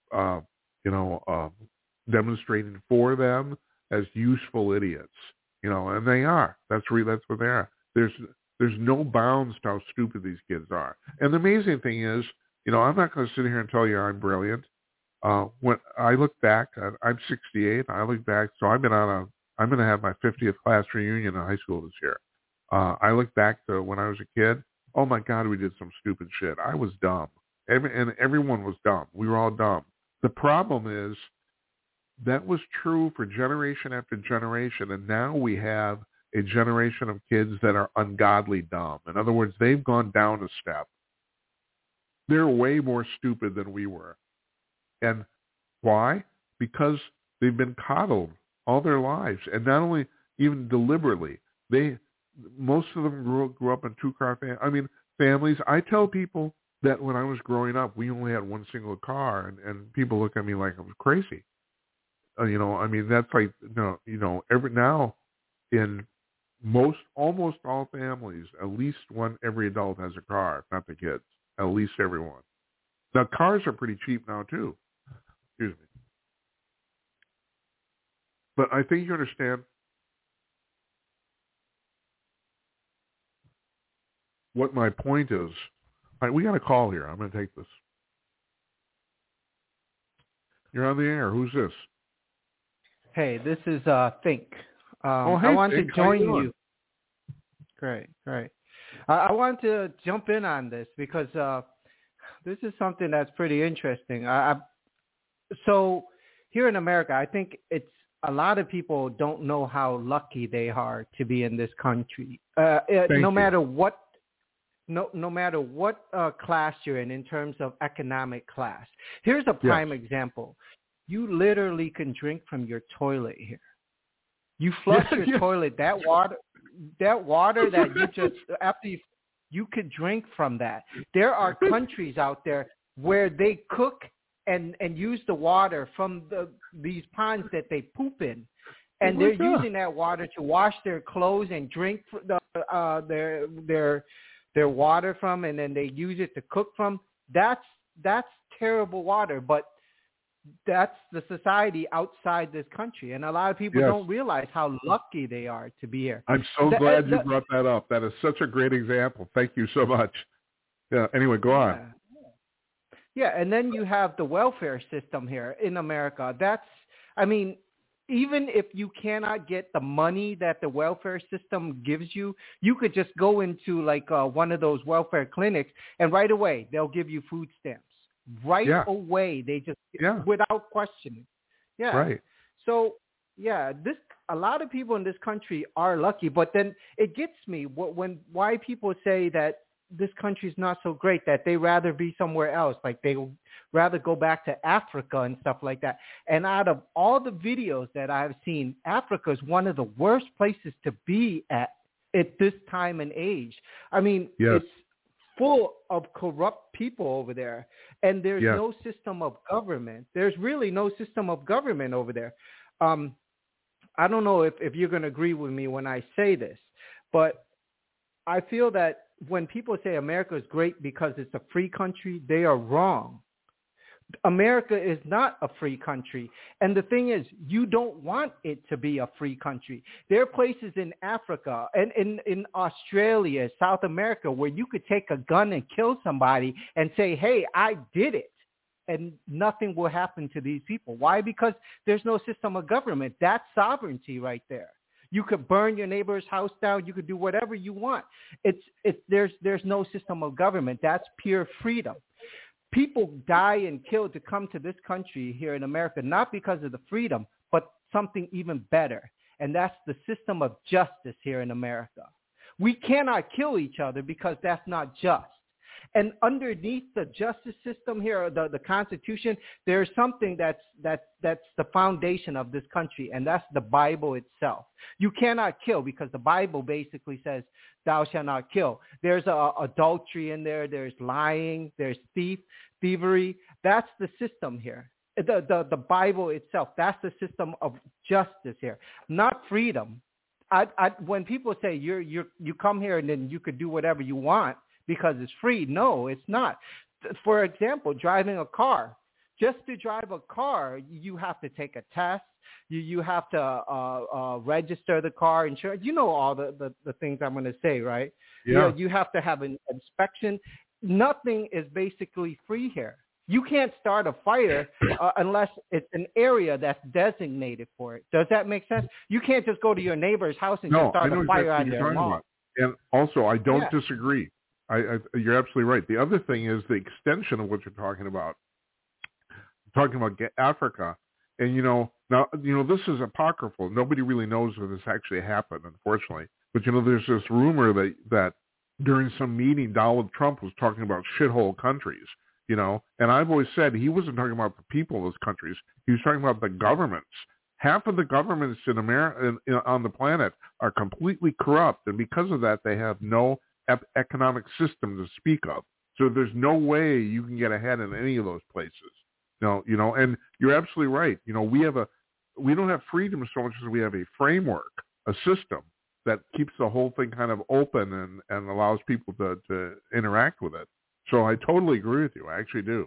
demonstrating for them as useful idiots. And they are. That's what they are. There's no bounds to how stupid these kids are. And the amazing thing is, I'm not going to sit here and tell you I'm brilliant. When I look back, I'm 68. I look back, so I'm going to have my 50th class reunion in high school this year. I look back to when I was a kid. Oh my God, we did some stupid shit. I was dumb. Everyone was dumb. We were all dumb. The problem is that was true for generation after generation, and now we have a generation of kids that are ungodly dumb. In other words, they've gone down a step. They're way more stupid than we were. And why? Because they've been coddled all their lives, and not only even deliberately. Most of them grew up in two-car families. I tell people that when I was growing up, we only had one single car, and people look at me like I was crazy. That's like, in almost all families, at least every adult has a car, not the kids, at least everyone. Now, cars are pretty cheap now, too. Excuse me. But I think you understand what my point is. All right, we got a call here. I'm going to take this. You're on the air. Who's this? Hey, this is Think. Hey, I want Think. to join you. Great. I want to jump in on this because this is something that's pretty interesting. So here in America, I think it's a lot of people don't know how lucky they are to be in this country. No matter what class you're in terms of economic class. Here's a prime example. You literally can drink from your toilet here. You flush your toilet, that water that you just after you could drink from that. There are countries out there where they cook and use the water from these ponds that they poop in, and they're using that water to wash their clothes and drink their water from, and then they use it to cook from. That's terrible water, but that's the society outside this country, and a lot of people don't realize how lucky they are to be here. I'm so glad you brought that up. That is such a great example. Thank you so much. Yeah. Anyway, go on. Yeah, and then you have the welfare system here in America. even if you cannot get the money that the welfare system gives you, you could just go into like one of those welfare clinics, and right away they'll give you food stamps. Right away, they just without questioning. Yeah. Right. So a lot of people in this country are lucky, but then it gets me why people say that this country is not so great, that they rather be somewhere else, like they rather go back to Africa and stuff like that. And out of all the videos that I've seen, Africa is one of the worst places to be at this time and age. I mean, it's full of corrupt people over there, and there's no system of government. There's really no system of government over there. I don't know if you're going to agree with me when I say this, but I feel that when people say America is great because it's a free country, they are wrong. America is not a free country. And the thing is, you don't want it to be a free country. There are places in Africa and in Australia, South America, where you could take a gun and kill somebody and say, hey, I did it. And nothing will happen to these people. Why? Because there's no system of government. That's sovereignty right there. You could burn your neighbor's house down. You could do whatever you want. There's no system of government. That's pure freedom. People die and kill to come to this country here in America, not because of the freedom, but something even better. And that's the system of justice here in America. We cannot kill each other because that's not just. And underneath the justice system here, the Constitution, there's something that's the foundation of this country, and that's the Bible itself. You cannot kill because the Bible basically says, thou shalt not kill. There's adultery in there. There's lying. There's thievery. That's the system here. The Bible itself, that's the system of justice here, not freedom. When people say you come here and then you could do whatever you want because it's free. No, it's not. For example, driving a car. Just to drive a car, you have to take a test. You have to register the car, insurance. You know all the things I'm going to say, right? Yeah. You have to have an inspection. Nothing is basically free here. You can't start a fire unless it's an area that's designated for it. Does that make sense? You can't just go to your neighbor's house and just start a fire on their lawn. And also, I don't disagree. You're absolutely right. The other thing is the extension of what you're talking about. Talking about Africa, and this is apocryphal. Nobody really knows if this actually happened, unfortunately. But there's this rumor that during some meeting, Donald Trump was talking about shithole countries. And I've always said he wasn't talking about the people of those countries. He was talking about the governments. Half of the governments in America on the planet are completely corrupt, and because of that, they have no economic system to speak of. So there's no way you can get ahead in any of those places. No, and you're absolutely right. We don't have freedom so much as we have a framework, a system that keeps the whole thing kind of open and allows people to interact with it. So I totally agree with you. I actually do.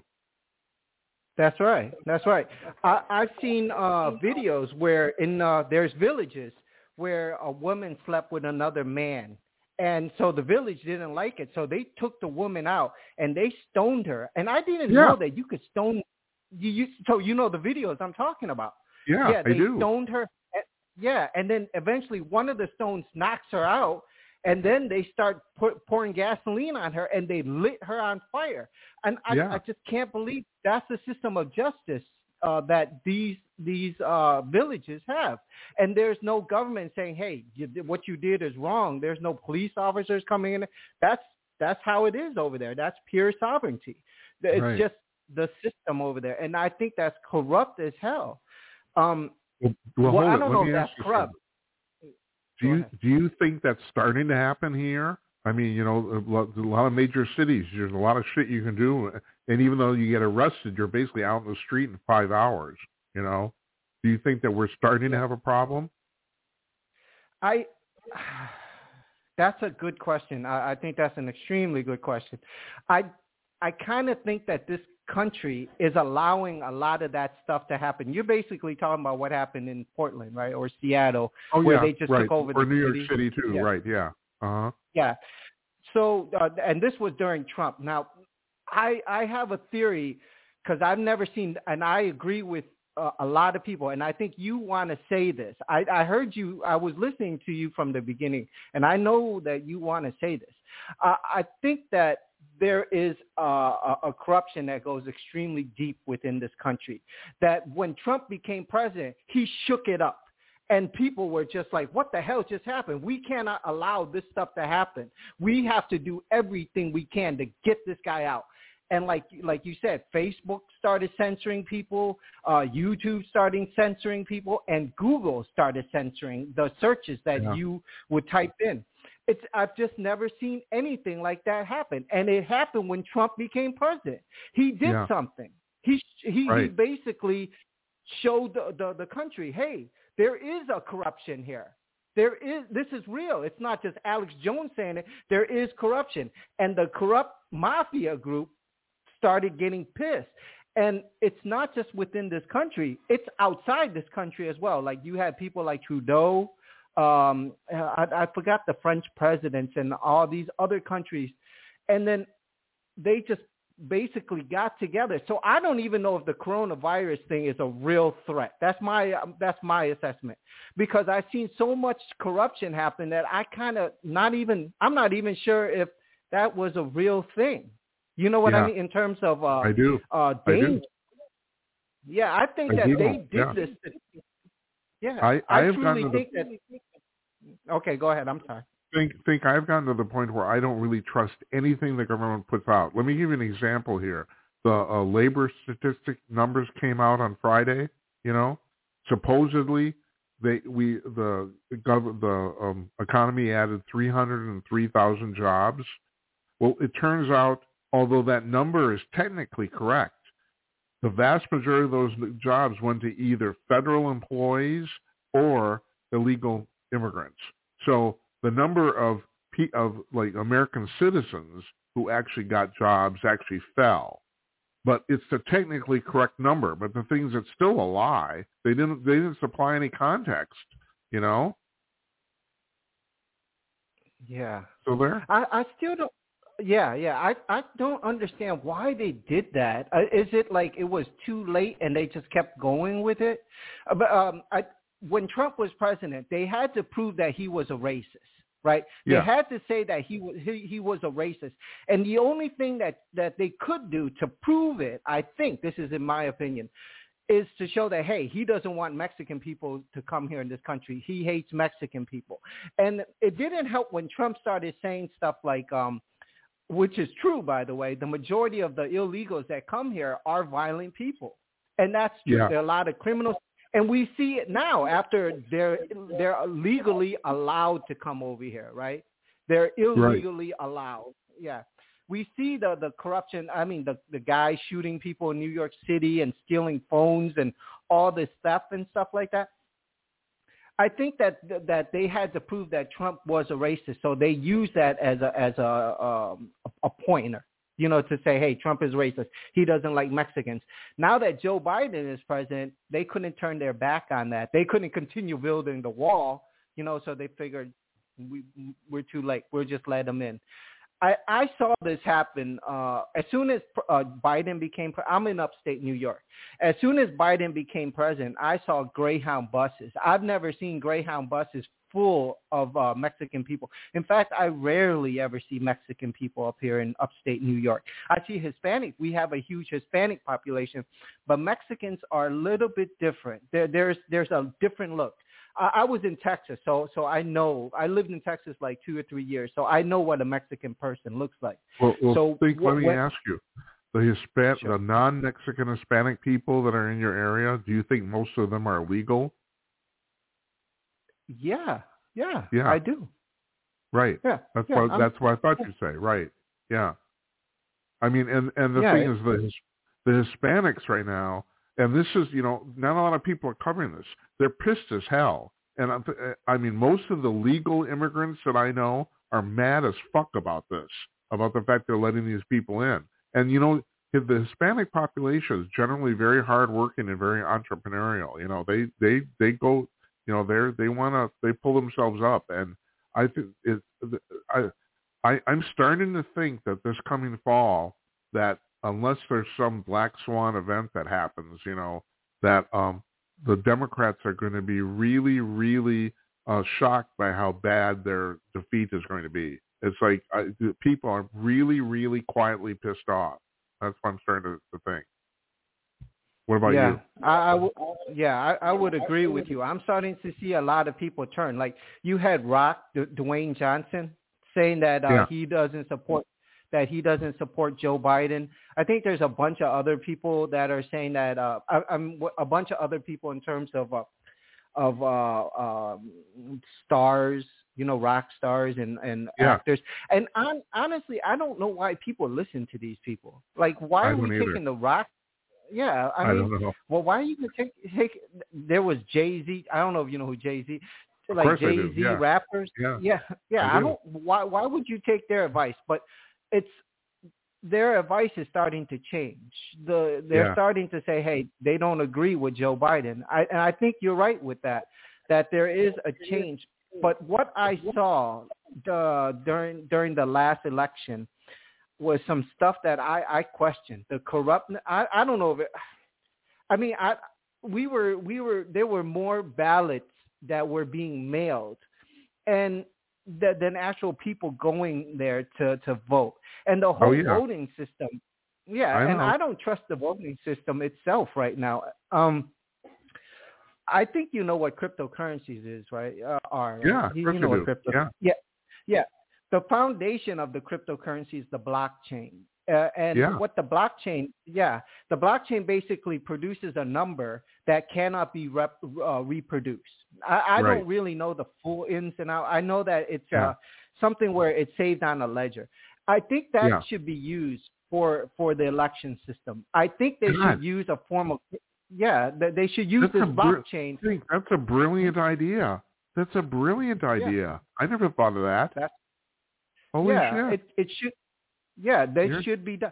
That's right. That's right. I've seen videos where there's villages where a woman slept with another man. And so the village didn't like it. So they took the woman out and they stoned her. And I didn't know that you could stone. So the videos I'm talking about. Yeah, they I do. Stoned her. Yeah, and then eventually one of the stones knocks her out, and then they start pouring gasoline on her, and they lit her on fire. And I just can't believe that's the system of justice that these villages have. And there's no government saying, hey, what you did is wrong. There's no police officers coming in. That's how it is over there. That's pure sovereignty. It's just the system over there. And I think that's corrupt as hell. Well, I don't know if that's corrupt. Do you think that's starting to happen here? I mean, a lot of major cities, there's a lot of shit you can do. And even though you get arrested, you're basically out in the street in 5 hours, Do you think that we're starting to have a problem? That's a good question. I think that's an extremely good question. I kind of think that this country is allowing a lot of that stuff to happen. You're basically talking about what happened in Portland, right, or Seattle, where they just took over or New York City too, right? Yeah. Uh-huh. Yeah. So, and this was during Trump. Now, I have a theory because I've never seen, and I agree with a lot of people, and I think you want to say this. I heard you. I was listening to you from the beginning, and I know that you want to say this. I think that there is a corruption that goes extremely deep within this country, that when Trump became president, he shook it up. And people were just like, what the hell just happened? We cannot allow this stuff to happen. We have to do everything we can to get this guy out. And like you said, Facebook started censoring people, YouTube started censoring people, and Google started censoring the searches that you would type in. I've just never seen anything like that happen. And it happened when Trump became president. He did something. He basically showed the country, hey, there is a corruption here. This is real. It's not just Alex Jones saying it. There is corruption. And the corrupt mafia group started getting pissed. And it's not just within this country. It's outside this country as well. Like you had people like Trudeau. I forgot the French presidents and all these other countries. And then they just basically got together. So I don't even know if the coronavirus thing is a real threat. That's my assessment, because I've seen so much corruption happen that I'm not even sure if that was a real thing. You know what I mean? In terms of I do. Danger. I do. Yeah, I think that they did this. Yeah, I truly think that. Okay, go ahead. I'm sorry. Think I've gotten to the point where I don't really trust anything the government puts out. Let me give you an example here. The labor statistic numbers came out on Friday. Supposedly the economy added 303,000 jobs. Well, it turns out, although that number is technically correct, the vast majority of those jobs went to either federal employees or illegal immigrants. So the number of like American citizens who actually got jobs actually fell. But it's the technically correct number. But the thing is, it's still a lie. They didn't supply any context, Yeah. So there? I still don't. Yeah. I don't understand why they did that. Is it like it was too late and they just kept going with it? When Trump was president, they had to prove that he was a racist, right? They had to say that he was a racist. And the only thing that they could do to prove it, I think, this is in my opinion, is to show that, hey, he doesn't want Mexican people to come here in this country. He hates Mexican people. And it didn't help when Trump started saying stuff like, which is true, by the way, the majority of the illegals that come here are violent people. And that's true. There are a lot of criminals. And we see it now after they're legally allowed to come over here, right? They're illegally allowed. Yeah. We see the corruption. I mean, the guy shooting people in New York City and stealing phones and all this stuff and stuff like that. I think that they had to prove that Trump was a racist. So they used that as a pointer, to say, hey, Trump is racist. He doesn't like Mexicans. Now that Joe Biden is president, they couldn't turn their back on that. They couldn't continue building the wall, so they figured we're too late. We'll just let them in. I saw this happen as soon as Biden became I'm in upstate New York. As soon as Biden became president, I saw Greyhound buses. I've never seen Greyhound buses full of Mexican people. In fact, I rarely ever see Mexican people up here in upstate New York. I see Hispanic. We have a huge Hispanic population, but Mexicans are a little bit different. There's a different look. I was in Texas, so I know. I lived in Texas like 2 or 3 years, so I know what a Mexican person looks like. Well let me ask you, the non-Mexican Hispanic people that are in your area, do you think most of them are legal? Yeah, I do. Right. Yeah. That's what I thought you'd say. Right. Yeah. I mean, and the thing is, the Hispanics right now, and this is, not a lot of people are covering this. They're pissed as hell. And I mean, most of the legal immigrants that I know are mad as fuck about this, about the fact they're letting these people in. And, the Hispanic population is generally very hardworking and very entrepreneurial. They go, they pull themselves up. And I think I'm starting to think that this coming fall, that unless there's some black swan event that happens, that the Democrats are going to be really, really shocked by how bad their defeat is going to be. It's like people are really, really quietly pissed off. That's what I'm starting to think. What about you? I would agree with you. I'm starting to see a lot of people turn. Like you had Dwayne Johnson saying that he doesn't support Joe Biden. I think there's a bunch of other people that are saying that a bunch of other people in terms of stars, rock stars and actors. And honestly, I don't know why people listen to these people. Like, why are we taking the rock? Yeah, I mean, don't know. Well, why are you going to take? There was Jay-Z. I don't know if you know who Jay-Z. Like Jay-Z rappers. Yeah. I don't. Why would you take their advice? But their advice is starting to change. They're starting to say, hey, they don't agree with Joe Biden. And I think you're right with that there is a change. But what I saw during the last election was some stuff that I questioned. The corrupt. I don't know if it. I mean, there were more ballots that were being mailed, and than actual people going there to vote. And the whole voting system, I don't trust the voting system itself right now. I think you know what cryptocurrencies is, right? Are right? You know what crypto? Yeah. The foundation of the cryptocurrency is the blockchain. What the blockchain basically produces a number that cannot be reproduced. I don't really know the full ins and outs. I know that it's something where it's saved on a ledger. I think that should be used for the election system. I think they should use a form of they should use this blockchain. That's a brilliant idea. I never thought of that. Holy shit. It should. Yeah, they should be done.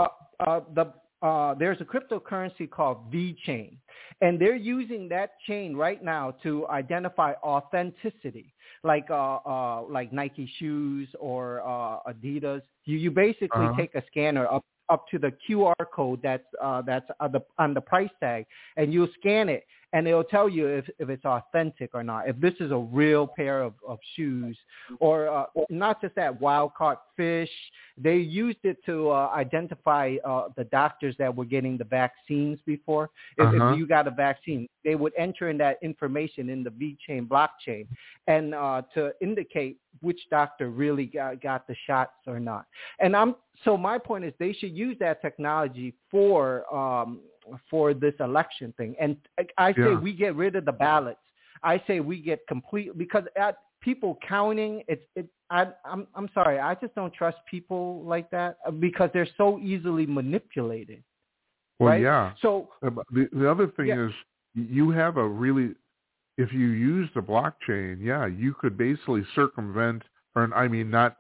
There's a cryptocurrency called VeChain, and they're using that chain right now to identify authenticity, like Nike shoes or Adidas. You basically take a scanner up to the QR code that's on the price tag, and you'll scan it, and it'll tell you if it's authentic or not, if this is a real pair of shoes, or not just that, wild-caught fish. They used it to identify the doctors that were getting the vaccines before. If you got a vaccine, they would enter in that information in the VeChain blockchain and to indicate which doctor really got the shots or not. And so my point is they should use that technology for this election thing. And I say we get rid of the ballots. I say we get complete, because people counting, I'm sorry, I just don't trust people like that because they're so easily manipulated. Well, right? yeah. So the other thing is you have if you use the blockchain, you could basically circumvent, not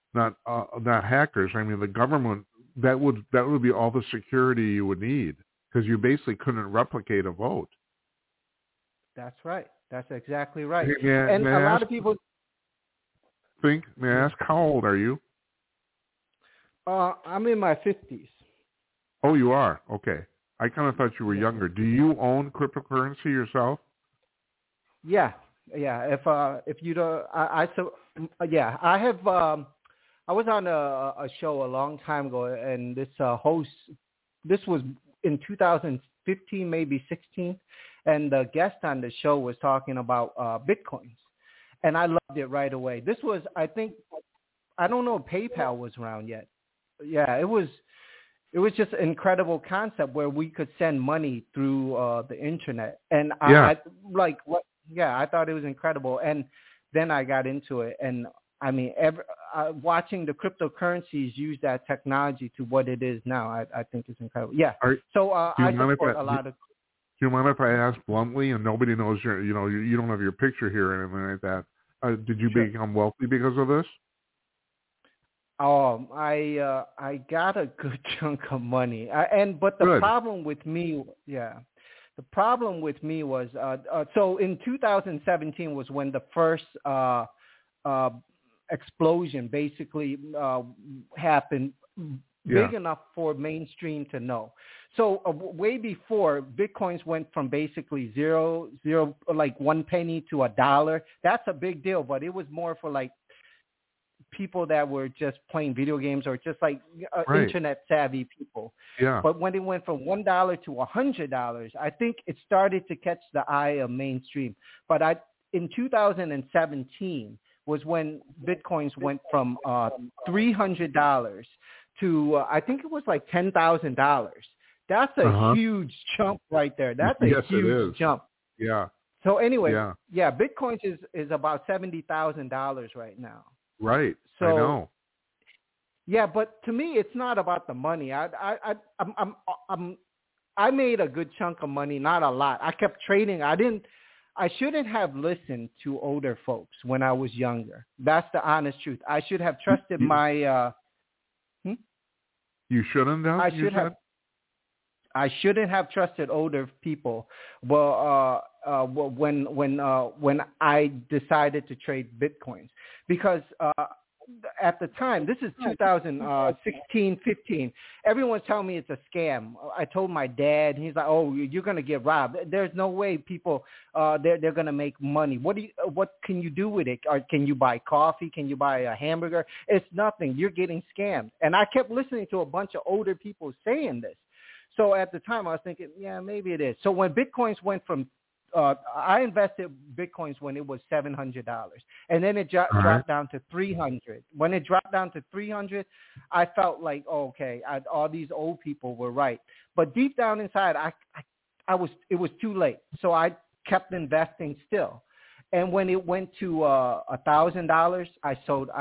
hackers. I mean, the government, that would be all the security you would need, because you basically couldn't replicate a vote. That's right. That's exactly right. And a lot of people may I ask, how old are you? I'm in my 50s. Oh, you are? Okay. I kind of thought you were younger. Do you own cryptocurrency yourself? Yeah. If you don't, I have. I was on a show a long time ago, and this host, this was in 2015, maybe 16, and the guest on the show was talking about Bitcoins, and I loved it right away. This was, I think, I don't know if PayPal was around yet. Yeah, it was just an incredible concept where we could send money through the internet, and I thought it was incredible, and then I got into it, and I mean, watching the cryptocurrencies use that technology to what it is now, I think it's incredible. Yeah. So I support a lot of. Do you mind if I ask bluntly, and nobody knows you don't have your picture here or anything like that? Did you become wealthy because of this? I got a good chunk of money, but the problem with me, the problem with me was so in 2017 was when the first explosion basically happened big enough for mainstream to know. So way before, Bitcoins went from basically zero, like 1 penny to $1. That's a big deal, but it was more for like people that were just playing video games or just like internet savvy people. Yeah. But when it went from $1 to $100, I think it started to catch the eye of mainstream. But in 2017 was when Bitcoins went from $300 to I think it was like $10,000. That's a huge jump right there. That's a huge jump. Yeah. So anyway, Bitcoins is about $70,000 right now. Right. So, I know. Yeah, but to me, it's not about the money. I made a good chunk of money, not a lot. I kept trading. I shouldn't have listened to older folks when I was younger. That's the honest truth. I should have trusted my. You shouldn't have. I shouldn't have trusted older people. Well, when I decided to trade Bitcoins, because at the time, this is 2016, 15. Everyone's telling me it's a scam. I told my dad, he's like, "Oh, you're gonna get robbed. There's no way people they're gonna make money. What can you do with it? Or can you buy coffee? Can you buy a hamburger? It's nothing. You're getting scammed." And I kept listening to a bunch of older people saying this. So at the time, I was thinking, yeah, maybe it is. So when Bitcoins went from I invested Bitcoins when it was $700, and then it dropped down to $300. When it dropped down to $300, I felt like, okay, all these old people were right. But deep down inside, it was too late. So I kept investing still. And when it went to $1,000, I sold.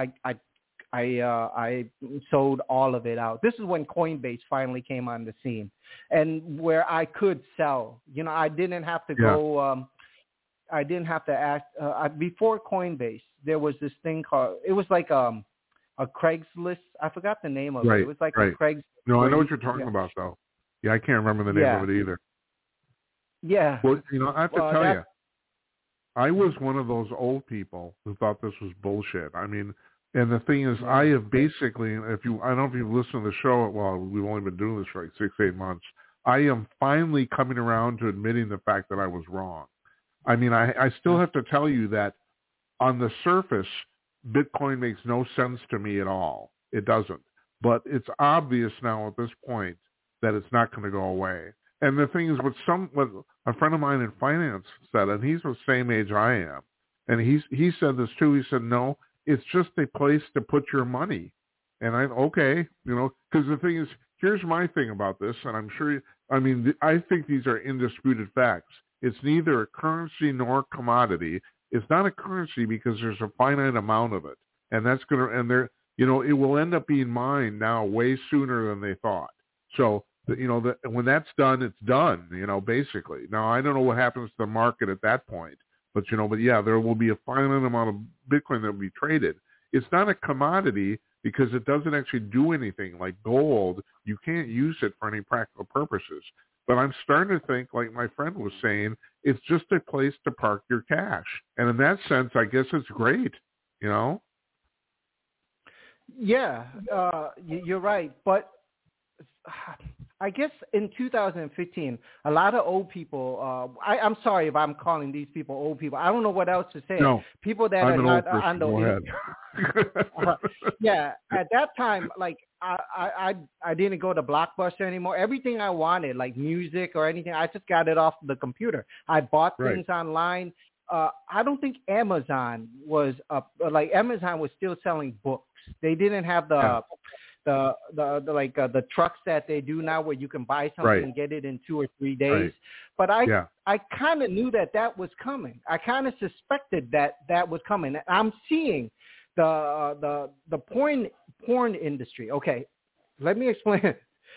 I sold all of it out. This is when Coinbase finally came on the scene, and where I could sell. You know, I didn't have to go. I didn't have to ask. Before Coinbase, there was this thing called. It was like a Craigslist. I forgot the name of it. It was like a Craigslist. No, I know what you're talking about, though. Yeah, I can't remember the name of it either. Yeah. Well, you know, I have to tell you, I was one of those old people who thought this was bullshit. I mean. And the thing is, I have basically, I don't know if you've listened to the show, well, we've only been doing this for like 6-8 months. I am finally coming around to admitting the fact that I was wrong. I mean, I still have to tell you that on the surface, Bitcoin makes no sense to me at all. It doesn't. But it's obvious now at this point that it's not going to go away. And the thing is, what a friend of mine in finance said, and he's the same age I am, and he said this too. He said, no, it's just a place to put your money. And okay, you know, because the thing is, here's my thing about this, and I'm sure, I think these are indisputed facts. It's neither a currency nor a commodity. It's not a currency because there's a finite amount of it. And that's going to, and there, you know, it will end up being mined now way sooner than they thought. So, you know, when that's done, it's done, you know, basically. Now, I don't know what happens to the market at that point. But, you know, there will be a finite amount of Bitcoin that will be traded. It's not a commodity because it doesn't actually do anything. Like gold, you can't use it for any practical purposes. But I'm starting to think, like my friend was saying, it's just a place to park your cash. And in that sense, I guess it's great, you know? Yeah, you're right. But I guess in 2015, a lot of old people, I'm sorry if I'm calling these people old people. I don't know what else to say. No, people that I'm are not on the Go ahead. Yeah, at that time, like I didn't go to Blockbuster anymore. Everything I wanted, like music or anything, I just got it off the computer. I bought things online. I don't think Amazon was up. Like Amazon was still selling books. They didn't have the trucks that they do now where you can buy something and get it in 2 or 3 days. But I kind of knew that was coming. I kind of suspected that was coming. I'm seeing the porn industry. Okay, let me explain.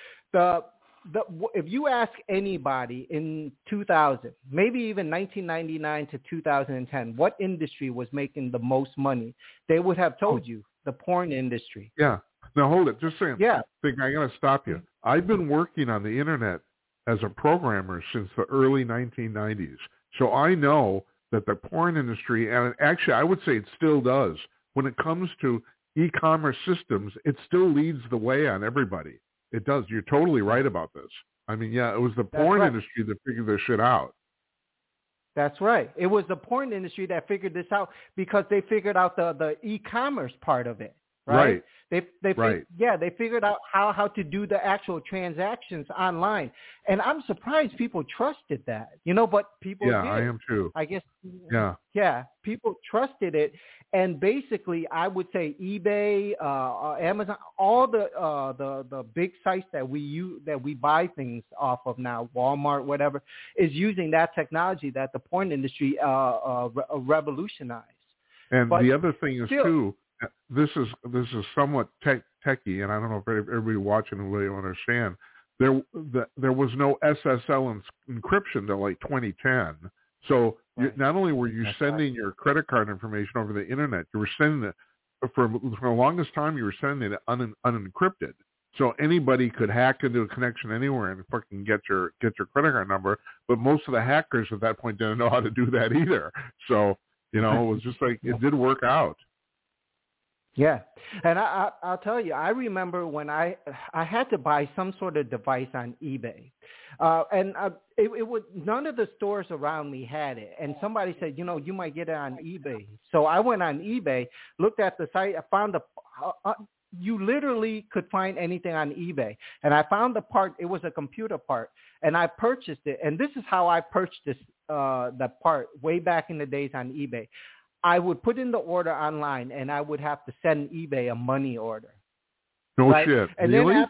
If you ask anybody in 2000, maybe even 1999 to 2010, what industry was making the most money, they would have told you the porn industry. Yeah. Now, hold it. Just saying. Yeah. I got to stop you. I've been working on the Internet as a programmer since the early 1990s. So I know that the porn industry, and actually I would say it still does, when it comes to e-commerce systems, it still leads the way on everybody. It does. You're totally right about this. I mean, yeah, it was the porn industry that figured this shit out. That's right. It was the porn industry that figured this out because they figured out the e-commerce part of it. Right. They figured out how to do the actual transactions online, and I'm surprised people trusted that, but people did. I am too. I guess. Yeah, people trusted it, and basically, I would say eBay, Amazon, all the big sites that we use, that we buy things off of now, Walmart, whatever, is using that technology that the porn industry revolutionized. And the other thing is too. This is somewhat techie, and I don't know if everybody watching will really understand. There was no SSL encryption till like 2010. So not only were you sending your credit card information over the internet, you were sending it for the longest time. You were sending it unencrypted, so anybody could hack into a connection anywhere and fucking get your credit card number. But most of the hackers at that point didn't know how to do that either. So it was just like it did work out. Yeah, and I'll tell you, I remember when I had to buy some sort of device on eBay, and it was none of the stores around me had it, and somebody said, you might get it on eBay. So I went on eBay, looked at the site, I found you literally could find anything on eBay, and I found the part. It was a computer part, and I purchased it. And this is how I purchased the part way back in the days on eBay. I would put in the order online, and I would have to send eBay a money order. No shit. And really?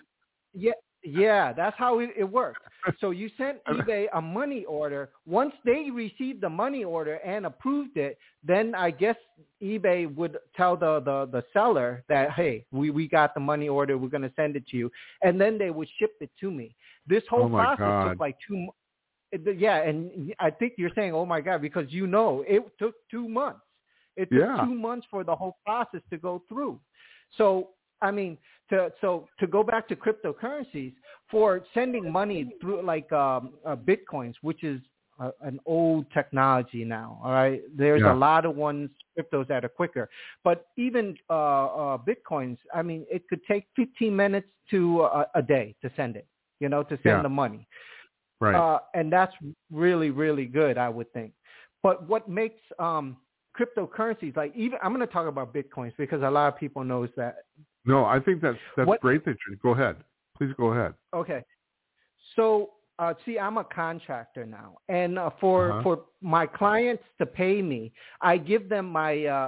Yeah, that's how it worked. So you sent eBay a money order. Once they received the money order and approved it, then I guess eBay would tell the seller that, hey, we got the money order. We're going to send it to you. And then they would ship it to me. This whole process took like 2 months. Yeah, and I think you're saying, oh, my God, because it took 2 months. It took 2 months for the whole process to go through. So, I mean, to go back to cryptocurrencies, for sending money through like Bitcoins, which is an old technology now, all right? There's a lot of cryptos that are quicker. But even Bitcoins, I mean, it could take 15 minutes to a day to send it, to send the money. Right. And that's really, really good, I would think. But what makes cryptocurrencies, like even I'm going to talk about Bitcoins because a lot of people knows that. No, I think that's great that you go ahead. Please go ahead. Okay. So, see, I'm a contractor now, and for my clients to pay me, I give them my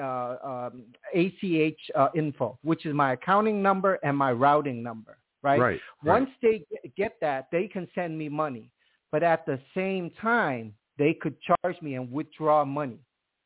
ACH info, which is my accounting number and my routing number, right? Once they get that, they can send me money, but at the same time, they could charge me and withdraw money.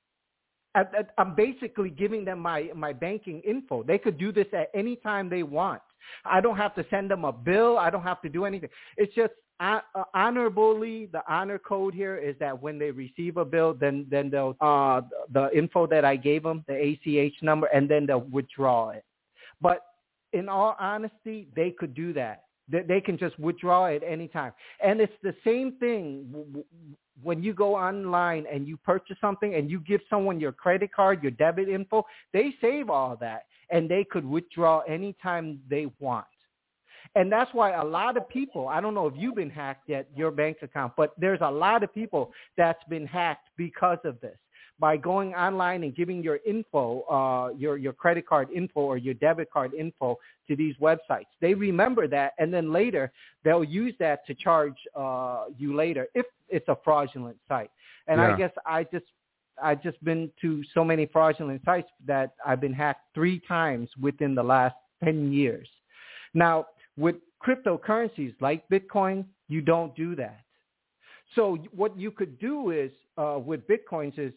I'm basically giving them my banking info. They could do this at any time they want. I don't have to send them a bill. I don't have to do anything. It's just honorably, the honor code here is that when they receive a bill, then they'll the info that I gave them, the ACH number, and then they'll withdraw it. But in all honesty, they could do that. They can just withdraw at any time. And it's the same thing when you go online and you purchase something and you give someone your credit card, your debit info, they save all that and they could withdraw anytime they want. And that's why a lot of people, I don't know if you've been hacked yet, your bank account, but there's a lot of people that's been hacked because of this. By going online and giving your info, your credit card info or your debit card info to these websites. They remember that, and then later they'll use that to charge you later if it's a fraudulent site. And I guess I just been to so many fraudulent sites that I've been hacked 3 times within the last 10 years. Now, with cryptocurrencies like Bitcoin, you don't do that. So what you could do is with Bitcoins is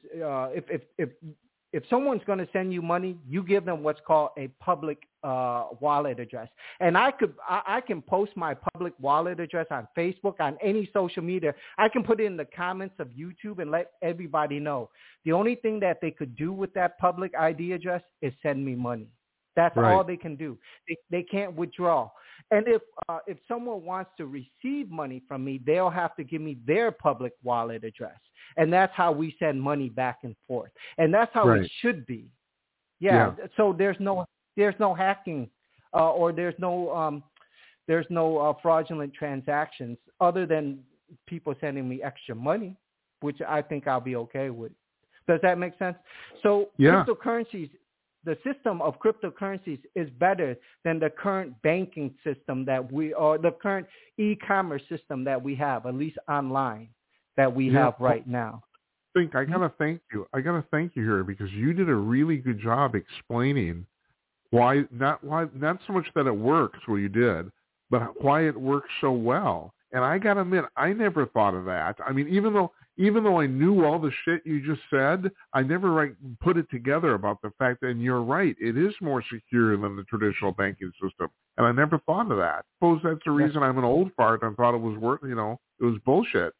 if someone's going to send you money, you give them what's called a public wallet address. And I can post my public wallet address on Facebook, on any social media. I can put it in the comments of YouTube and let everybody know. The only thing that they could do with that public ID address is send me money. That's all they can do. They can't withdraw. And if someone wants to receive money from me, they'll have to give me their public wallet address. And that's how we send money back and forth. And that's how it should be. Yeah. So there's no hacking, or there's no fraudulent transactions other than people sending me extra money, which I think I'll be okay with. Does that make sense? So cryptocurrencies, the system of cryptocurrencies is better than the current banking system or the current e-commerce system that we have, at least online, that we have right now. I gotta thank you. I gotta thank you here because you did a really good job explaining why not so much that it works, well you did, but why it works so well. And I gotta admit, I never thought of that. I mean, even though I knew all the shit you just said, I never put it together about the fact that, and you're right, it is more secure than the traditional banking system. And I never thought of that. Suppose that's the reason I'm an old fart and thought it was it was bullshit.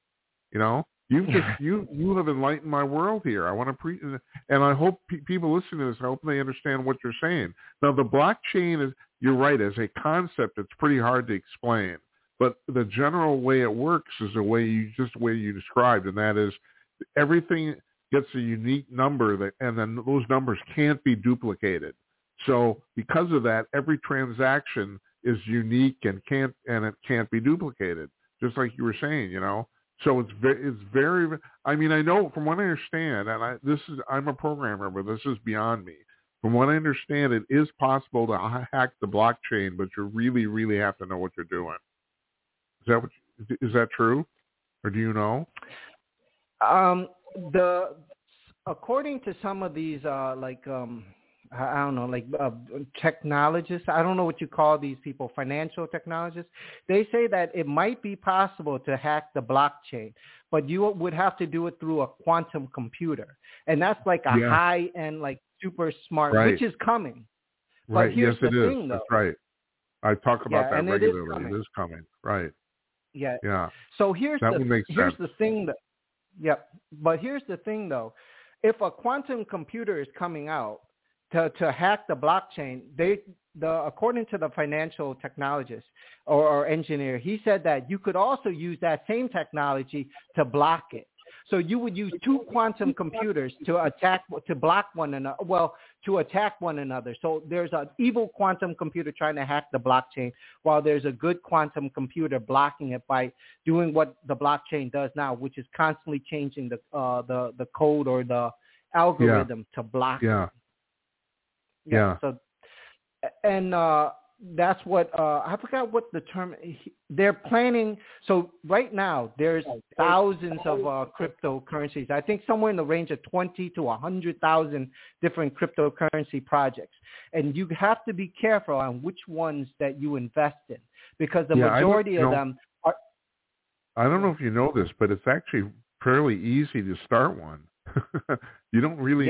You have enlightened my world here. I want to and I hope people listening to this, I hope they understand what you're saying. Now, the blockchain is, you're right, as a concept, it's pretty hard to explain. But the general way it works is the way you described, and that is everything gets a unique number, and then those numbers can't be duplicated. So because of that, every transaction is unique and it can't be duplicated, just like you were saying, So it's very. I mean, I know from what I understand, and I'm a programmer, but this is beyond me. From what I understand, it is possible to hack the blockchain, but you really, really have to know what you're doing. Is that true, or do you know? According to some of these technologists, I don't know what you call these people, financial technologists, they say that it might be possible to hack the blockchain, but you would have to do it through a quantum computer, and that's like a high-end, super smart, which is coming. Right. But here's yes, the it thing, is. though. That's right. I talk about that regularly. It is coming. Right. Yeah. Yeah. So here's the thing but here's the thing though. If a quantum computer is coming out to hack the blockchain, according to the financial technologist or engineer, he said that you could also use that same technology to block it. So you would use two quantum computers to attack one another. So there's an evil quantum computer trying to hack the blockchain, while there's a good quantum computer blocking it by doing what the blockchain does now, which is constantly changing the code or the algorithm to block it. Yeah. So, and that's what I forgot what the term. They're planning. So right now there's thousands of cryptocurrencies. I think somewhere in the range of 20 to 100,000 different cryptocurrency projects, and you have to be careful on which ones that you invest in, because the majority of them are. I don't know if you know this, but it's actually fairly easy to start one. You don't really,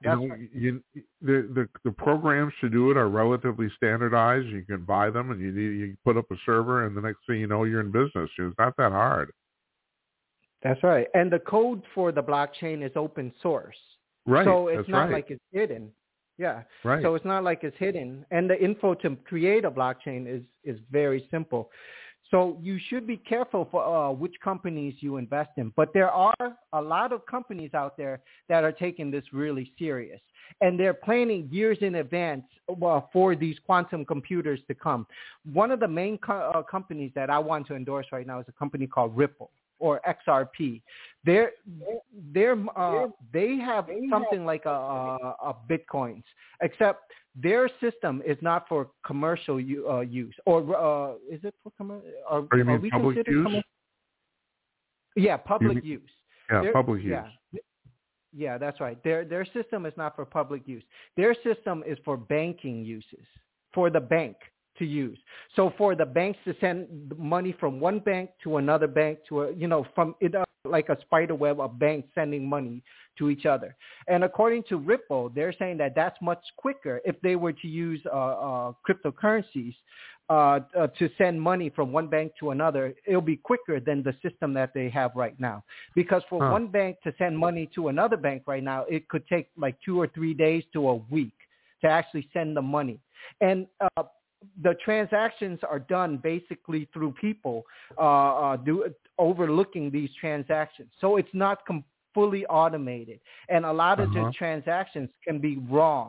the programs to do it are relatively standardized. You can buy them and you put up a server, and the next thing you know, you're in business. It's not that hard. That's right. And the code for the blockchain is open source. Right. So it's not like it's hidden. Yeah. Right. So it's not like it's hidden. And the info to create a blockchain is very simple. So you should be careful for which companies you invest in. But there are a lot of companies out there that are taking this really serious. And they're planning years in advance for these quantum computers to come. One of the main companies that I want to endorse right now is a company called Ripple, or XRP. They have something like a Bitcoins, except their system is not for commercial use, or is it for commercial? Or you mean public use? Yeah, public use. Yeah, public use. Yeah, that's right. Their system is not for public use. Their system is for banking uses, for the bank to use. So for the banks to send money from one bank to another bank like a spider web of banks sending money to each other. And according to Ripple, they're saying that that's much quicker if they were to use cryptocurrencies to send money from one bank to another. It'll be quicker than the system that they have right now. Because for one bank to send money to another bank right now, it could take like 2 or 3 days to a week to actually send the money. And the transactions are done basically through people overlooking these transactions. So it's not fully automated. And a lot of the transactions can be wrong.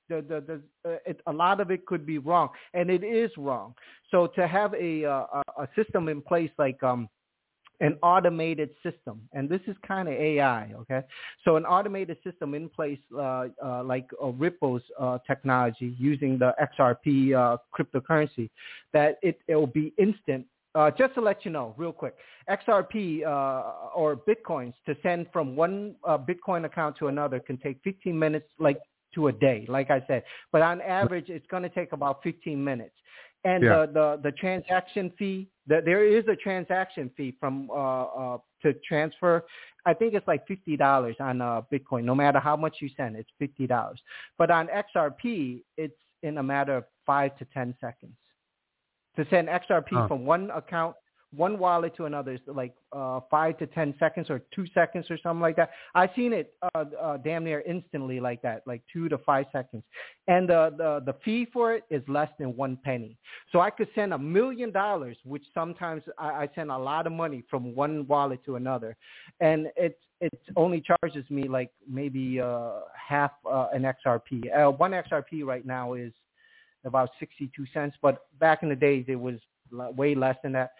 A lot of it could be wrong, and it is wrong. So to have a system in place like an automated system, and this is kind of AI, okay? So an automated system in place like Ripple's technology using the XRP cryptocurrency, that it will be instant. Just to let you know real quick, XRP or Bitcoins to send from one Bitcoin account to another can take 15 minutes like to a day, like I said. But on average, it's going to take about 15 minutes. And the transaction fee, there is a transaction fee from to transfer. I think it's like $50 on Bitcoin. No matter how much you send, it's $50. But on XRP, it's in a matter of 5 to 10 seconds. To send XRP from one account, one wallet to another is like 5 to 10 seconds or 2 seconds or something like that. I've seen it damn near instantly like that, like 2 to 5 seconds. And the fee for it is less than 1 penny. So I could send $1 million, which sometimes I send a lot of money from one wallet to another. And it only charges me like maybe half an XRP. One XRP right now is about 62 cents, but back in the days it was way less than that.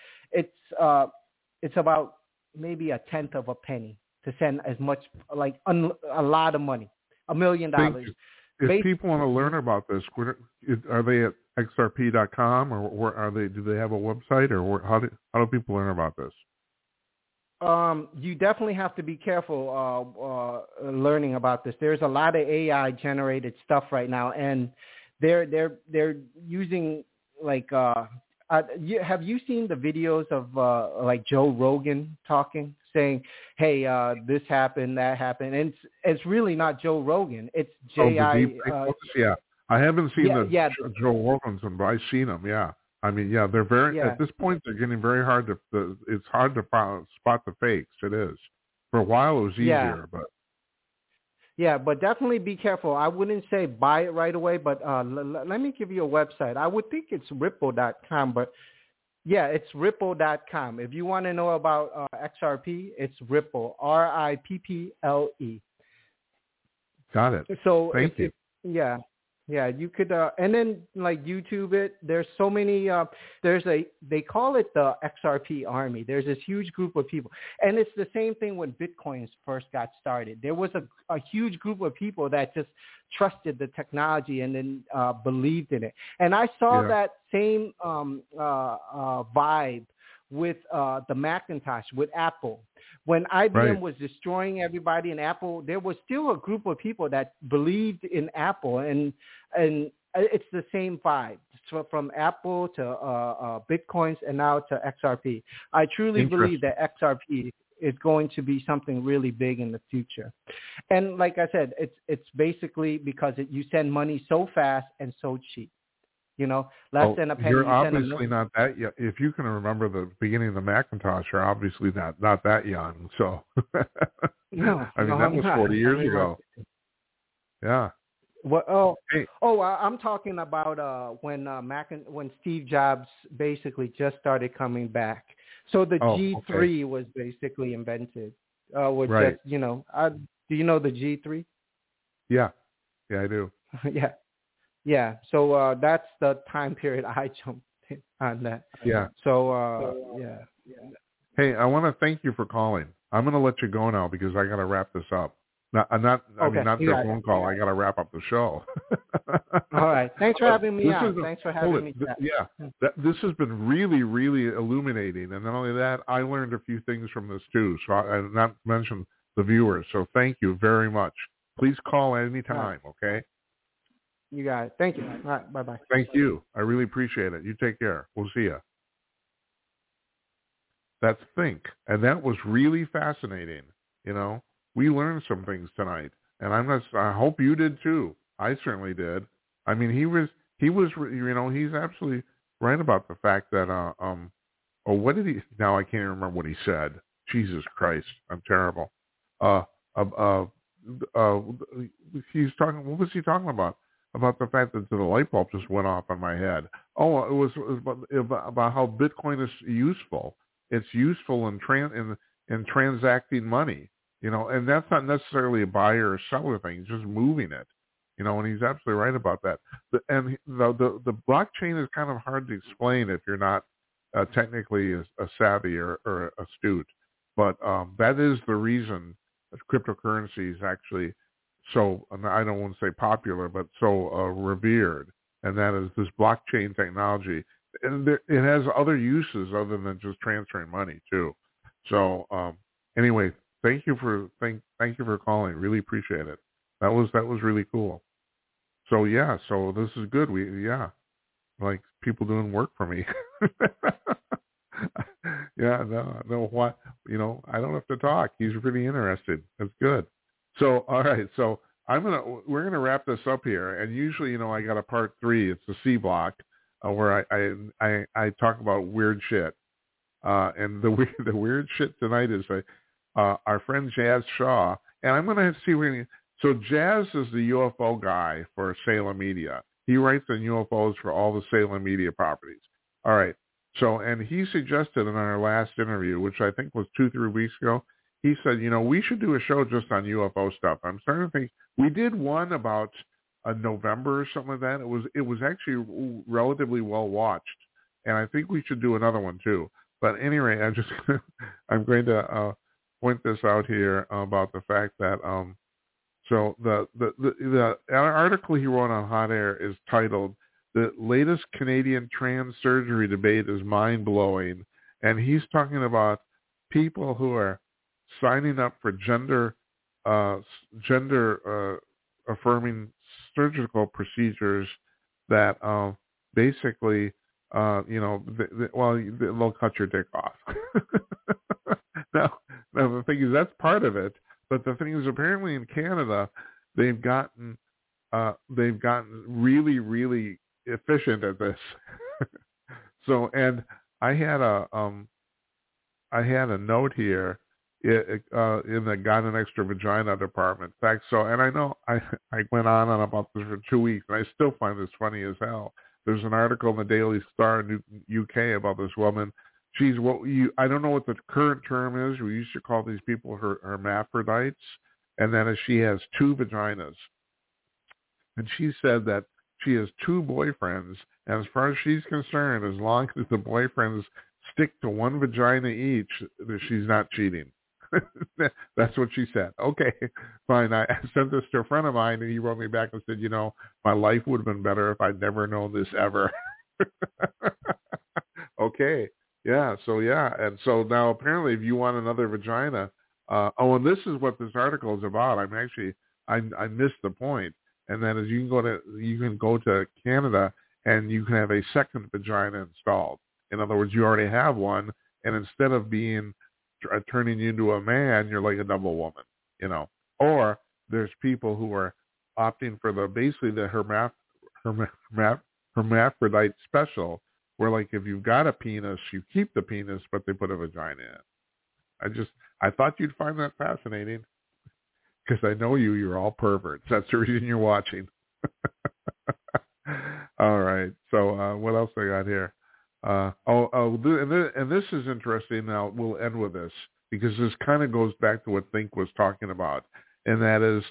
It's about maybe a tenth of a penny to send as much, like a lot of money, $1 million. If people want to learn about this, are they at xrp.com or where are they? Do they have a website, or how do people learn about this? You definitely have to be careful learning about this. There's a lot of AI generated stuff right now, and they're using like have you seen the videos of like Joe Rogan talking, saying, "Hey, this happened, that happened," and it's really not Joe Rogan. It's J.I. Yeah, I haven't seen Joe Rogan's one, but I've seen them. Yeah, I mean, yeah, they're very at this point they're getting very hard to. It's hard to spot the fakes. It is. For a while it was easier, but. Yeah, but definitely be careful. I wouldn't say buy it right away, but let me give you a website. I would think it's Ripple.com, but yeah, it's Ripple.com. If you want to know about XRP, it's Ripple, RIPPLE. Got it. So Thank you. Yeah, you could, and then like YouTube it. There's so many. They call it the XRP army. There's this huge group of people, and it's the same thing when Bitcoins first got started. There was a huge group of people that just trusted the technology and then believed in it. And I saw that same vibe with the Macintosh, with Apple. When IBM was destroying everybody in Apple, there was still a group of people that believed in Apple, and it's the same vibe. So from Apple to Bitcoins and now to XRP. I truly believe that XRP is going to be something really big in the future. And like I said, it's basically because you send money so fast and so cheap. You know, less than a penny. You're obviously not that young. If you can remember the beginning of the Macintosh, you're obviously not that young. So, no, I mean, that was 40 years ago. Yeah. Well, I'm talking about when Steve Jobs basically just started coming back. So the G3 was basically invented. Just, you know, do you know the G3? Yeah, I do. Yeah, so that's the time period I jumped on that. Yeah. So, yeah. Hey, I want to thank you for calling. I'm going to let you go now because I got to wrap this up. Not the phone call. I got to wrap up the show. All right. Thanks for having me on. Thanks for having me. This has been really, really illuminating. And not only that, I learned a few things from this too. So I not mention the viewers. So thank you very much. Please call anytime, okay? You got it. Thank you. All right. Bye-bye. Thank you. I really appreciate it. You take care. We'll see you. That's Think. And that was really fascinating. You know, we learned some things tonight. And I hope you did too. I certainly did. I mean, he was, you know, he's absolutely right about the fact that, what did he, now I can't remember what he said. Jesus Christ. I'm terrible. He's talking, what was he talking about? About the fact that the light bulb just went off on my head. Oh, it was about how Bitcoin is useful. It's useful in transacting money, you know, and that's not necessarily a buyer or seller thing. It's just moving it, And he's absolutely right about that. And the blockchain is kind of hard to explain if you're not technically a savvy or astute. But that is the reason that cryptocurrency is actually so, I don't want to say popular, but so revered. And that is this blockchain technology. And it has other uses other than just transferring money too. So anyway, thank you for calling. Really appreciate it. That was really cool. So yeah, so this is good. Like people doing work for me. Yeah, no, what, I don't have to talk. He's pretty interested. That's good. So, all right. So we're going to wrap this up here. And usually, I got a part 3. It's the C block where I talk about weird shit. And the weird shit tonight is our friend Jazz Shaw. And I'm going to see so Jazz is the UFO guy for Salem Media. He writes on UFOs for all the Salem Media properties. All right. So, and he suggested in our last interview, which I think was 2-3 weeks ago, he said, we should do a show just on UFO stuff. I'm starting to think we did one about November or something like that. It was actually relatively well watched, and I think we should do another one too. But anyway, I'm going to point this out here about the fact that so the article he wrote on Hot Air is titled "The Latest Canadian Trans Surgery Debate is Mind-Blowing," and he's talking about people who are signing up for gender affirming surgical procedures that basically they'll cut your dick off. now the thing is, that's part of it, but the thing is, apparently in Canada they've gotten really, really efficient at this. So, and I had a note here in the Got an Extra Vagina department. In fact, so, and I know I went on about this for 2 weeks, and I still find this funny as hell. There's an article in the Daily Star in UK about this woman. She's I don't know what the current term is. We used to call these people hermaphrodites, and then she has 2 vaginas. And she said that she has 2 boyfriends, and as far as she's concerned, as long as the boyfriends stick to 1 vagina each, she's not cheating. That's what she said. Okay, fine. I sent this to a friend of mine, and he wrote me back and said, my life would have been better if I'd never known this ever. Okay, yeah. So yeah, and so now apparently, if you want another vagina, and this is what this article is about. I missed the point, and that is you can go to Canada and you can have a second vagina installed. In other words, you already have one, and instead of turning you into a man, you're like a double woman, Or there's people who are opting for the hermaphrodite special, where like if you've got a penis, you keep the penis, but they put a vagina in. I thought you'd find that fascinating, because I know you're all perverts. That's the reason you're watching. All right. So what else I got here? And this is interesting. Now we'll end with this, because this kind of goes back to what Think was talking about, and that is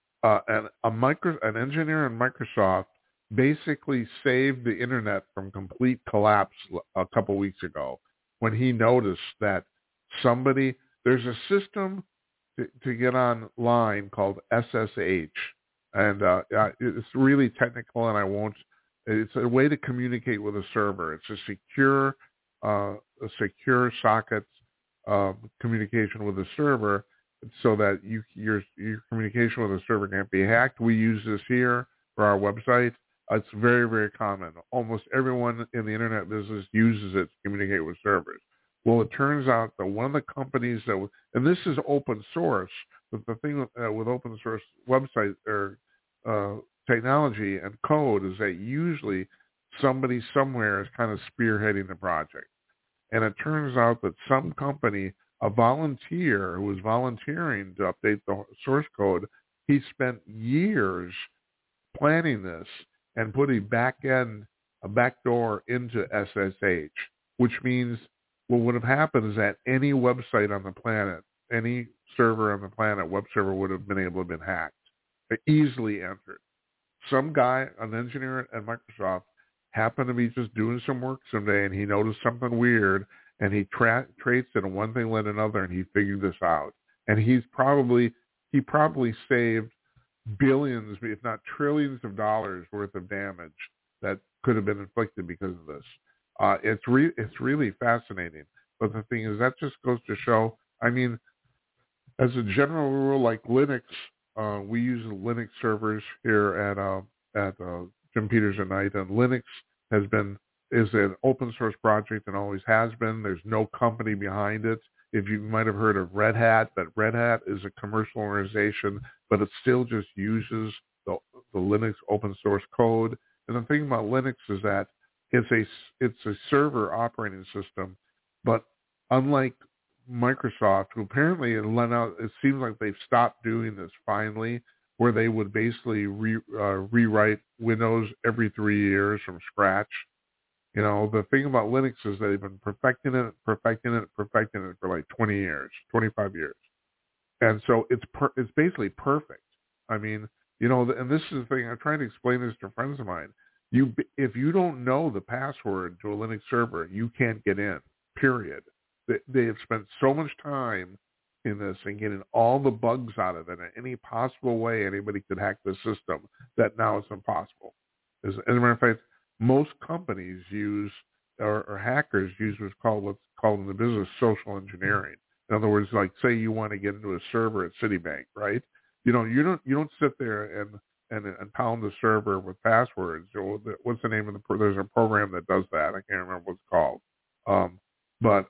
an engineer in Microsoft basically saved the internet from complete collapse a couple weeks ago, when he noticed that there's a system to get online called SSH, and it's really technical, and I won't. It's a way to communicate with a server. It's a secure socket communication with a server, so that your communication with a server can't be hacked. We use this here for our website. It's very, very common. Almost everyone in the internet business uses it to communicate with servers. Well, it turns out that one of the companies and this is open source, but the thing with open source website or technology and code is that usually somebody somewhere is kind of spearheading the project. And it turns out that some company, a volunteer who was volunteering to update the source code, he spent years planning this and put a backdoor into SSH, which means what would have happened is that any website on the planet, any server on the planet, web server, would have been able to have been hacked, easily entered. some guy, an engineer at Microsoft, happened to be just doing some work someday, and he noticed something weird, and he traced it, and one thing led to another, and he figured this out. And he probably saved billions, if not trillions of dollars worth of damage that could have been inflicted because of this. It's really fascinating. But the thing is, that just goes to show, I mean, as a general rule, like Linux, we use Linux servers here at Jim Peters at Night, and Linux is an open source project and always has been. There's no company behind it. If you might have heard of Red Hat, that Red Hat is a commercial organization, but it still just uses the Linux open source code. And the thing about Linux is that it's a server operating system, but unlike Microsoft, who apparently it seems like they've stopped doing this finally, where they would basically rewrite Windows every 3 years from scratch. You know, the thing about Linux is they've been perfecting it for like 20 years, 25 years. And so it's basically perfect. I mean, you know, and this is the thing, I'm trying to explain this to friends of mine. If you don't know the password to a Linux server, you can't get in, period. They have spent so much time in this and getting all the bugs out of it in any possible way anybody could hack the system that now it's impossible. As a matter of fact, most companies use, or hackers use what's called in the business social engineering. In other words, like say you want to get into a server at Citibank, right? You don't sit there and pound the server with passwords. What's the name of there's a program that does that. I can't remember what it's called. But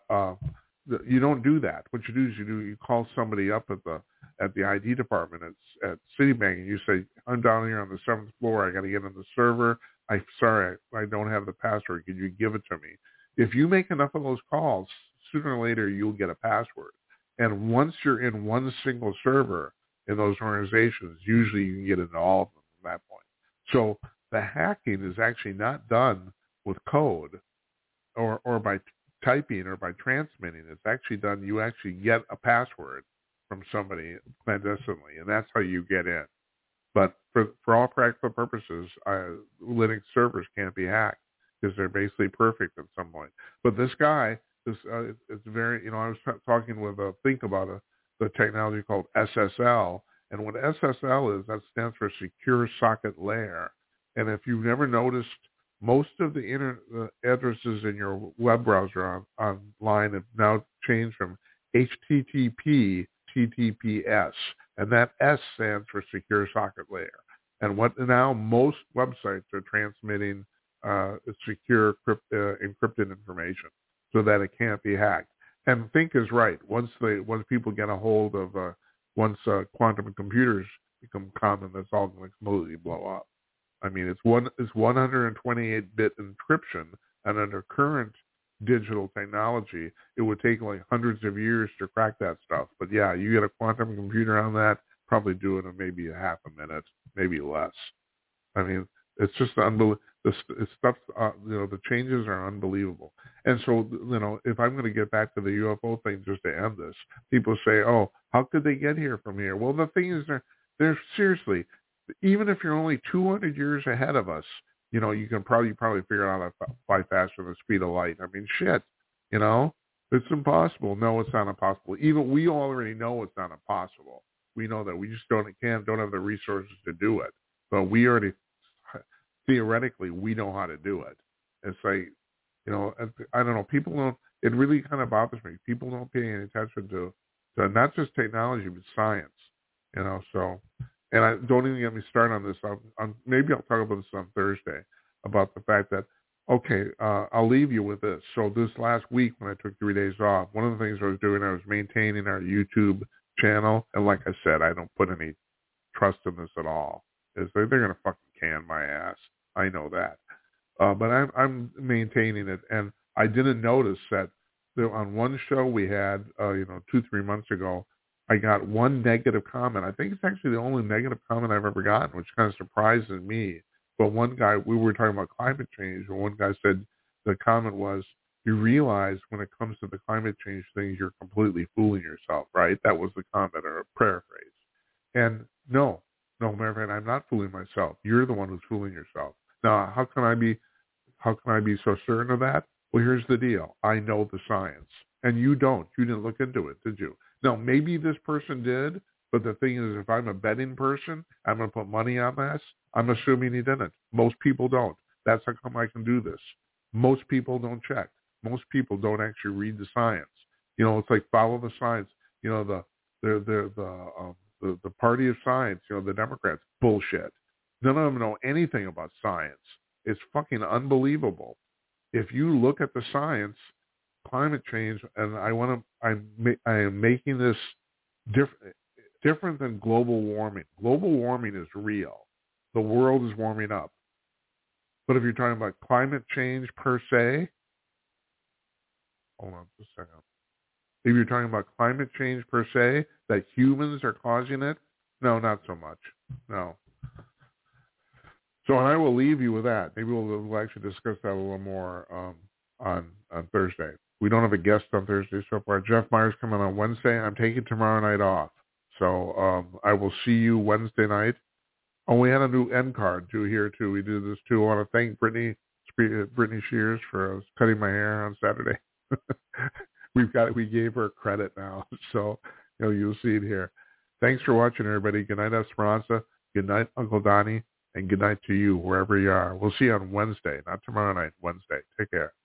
you don't do that. What you do is you call somebody up at the ID department at Citibank, and you say, I'm down here on the 7th floor. I got to get on the server. I'm sorry, I don't have the password. Could you give it to me? If you make enough of those calls, sooner or later you'll get a password. And once you're in one single server in those organizations, usually you can get into all of them from that point. So the hacking is actually not done with code or by typing or by transmitting. It's actually done, you actually get a password from somebody clandestinely, and that's how you get in. But for all practical purposes, Linux servers can't be hacked because they're basically perfect at some point. But this guy, it's very, you know, I was talking with Think about the technology called SSL, and what SSL is, that stands for Secure Socket Layer. And if you've never noticed, most of the addresses in your web browser online have now changed from HTTP TTPS, and that S stands for Secure Socket Layer. And what now most websites are transmitting secure encrypted information so that it can't be hacked. And Think is right. Once people get a hold of once quantum computers become common, that's all going to completely blow up. I mean, it's 128-bit encryption, and under current digital technology, it would take like hundreds of years to crack that stuff. But yeah, you get a quantum computer on that, probably do it in maybe a half a minute, maybe less. I mean, it's just unbelievable. The stuff, the changes are unbelievable. And so, if I'm going to get back to the UFO thing just to end this, people say, "Oh, how could they get here from here?" Well, the thing is, they're seriously, even if you're only 200 years ahead of us, you can probably figure out how to fly faster than the speed of light. I mean, shit, it's impossible. No, it's not impossible. Even we already know it's not impossible. We know that we just don't have the resources to do it. But we already, theoretically, we know how to do it. It's like, I don't know. People don't. It really kind of bothers me. People don't pay any attention to not just technology but science. So. And I don't even get me started on this. Maybe I'll talk about this on Thursday, about the fact that, okay, I'll leave you with this. So this last week when I took 3 days off, one of the things I was doing, I was maintaining our YouTube channel. And like I said, I don't put any trust in this at all. They're going to fucking can my ass. I know that. But I'm maintaining it. And I didn't notice that on one show we had, 2-3 months ago, I got one negative comment. I think it's actually the only negative comment I've ever gotten, which kind of surprises me. But one guy, we were talking about climate change, and one guy said the comment was, you realize when it comes to the climate change things, you're completely fooling yourself, right? That was the comment, or a paraphrase. And no, No, matter of fact, I'm not fooling myself. You're the one who's fooling yourself. Now, how can I be so certain of that? Well, here's the deal. I know the science, and you don't. You didn't look into it, did you? Now, maybe this person did, but the thing is, if I'm a betting person, I'm going to put money on this. I'm assuming he didn't. Most people don't. That's how come I can do this. Most people don't check. Most people don't actually read the science. You know, it's like follow the science. You know, the party of science. You know, the Democrats, bullshit. None of them know anything about science. It's fucking unbelievable. If you look at the science, climate change, and I am making this different than global warming. Global warming is real. The world is warming up. But if you're talking about climate change per se, hold on just a second. If you're talking about climate change per se, that humans are causing it, no, not so much. No. So I will leave you with that. Maybe we'll actually discuss that a little more on Thursday. We don't have a guest on Thursday so far. Jeff Meyer's coming on Wednesday. I'm taking tomorrow night off. So I will see you Wednesday night. Oh, we had a new end card too here too. We did this too. I want to thank Brittany Shears for cutting my hair on Saturday. We gave her credit now, so you'll see it here. Thanks for watching, everybody. Good night, Esperanza. Good night, Uncle Donnie, and good night to you wherever you are. We'll see you on Wednesday, not tomorrow night. Wednesday. Take care.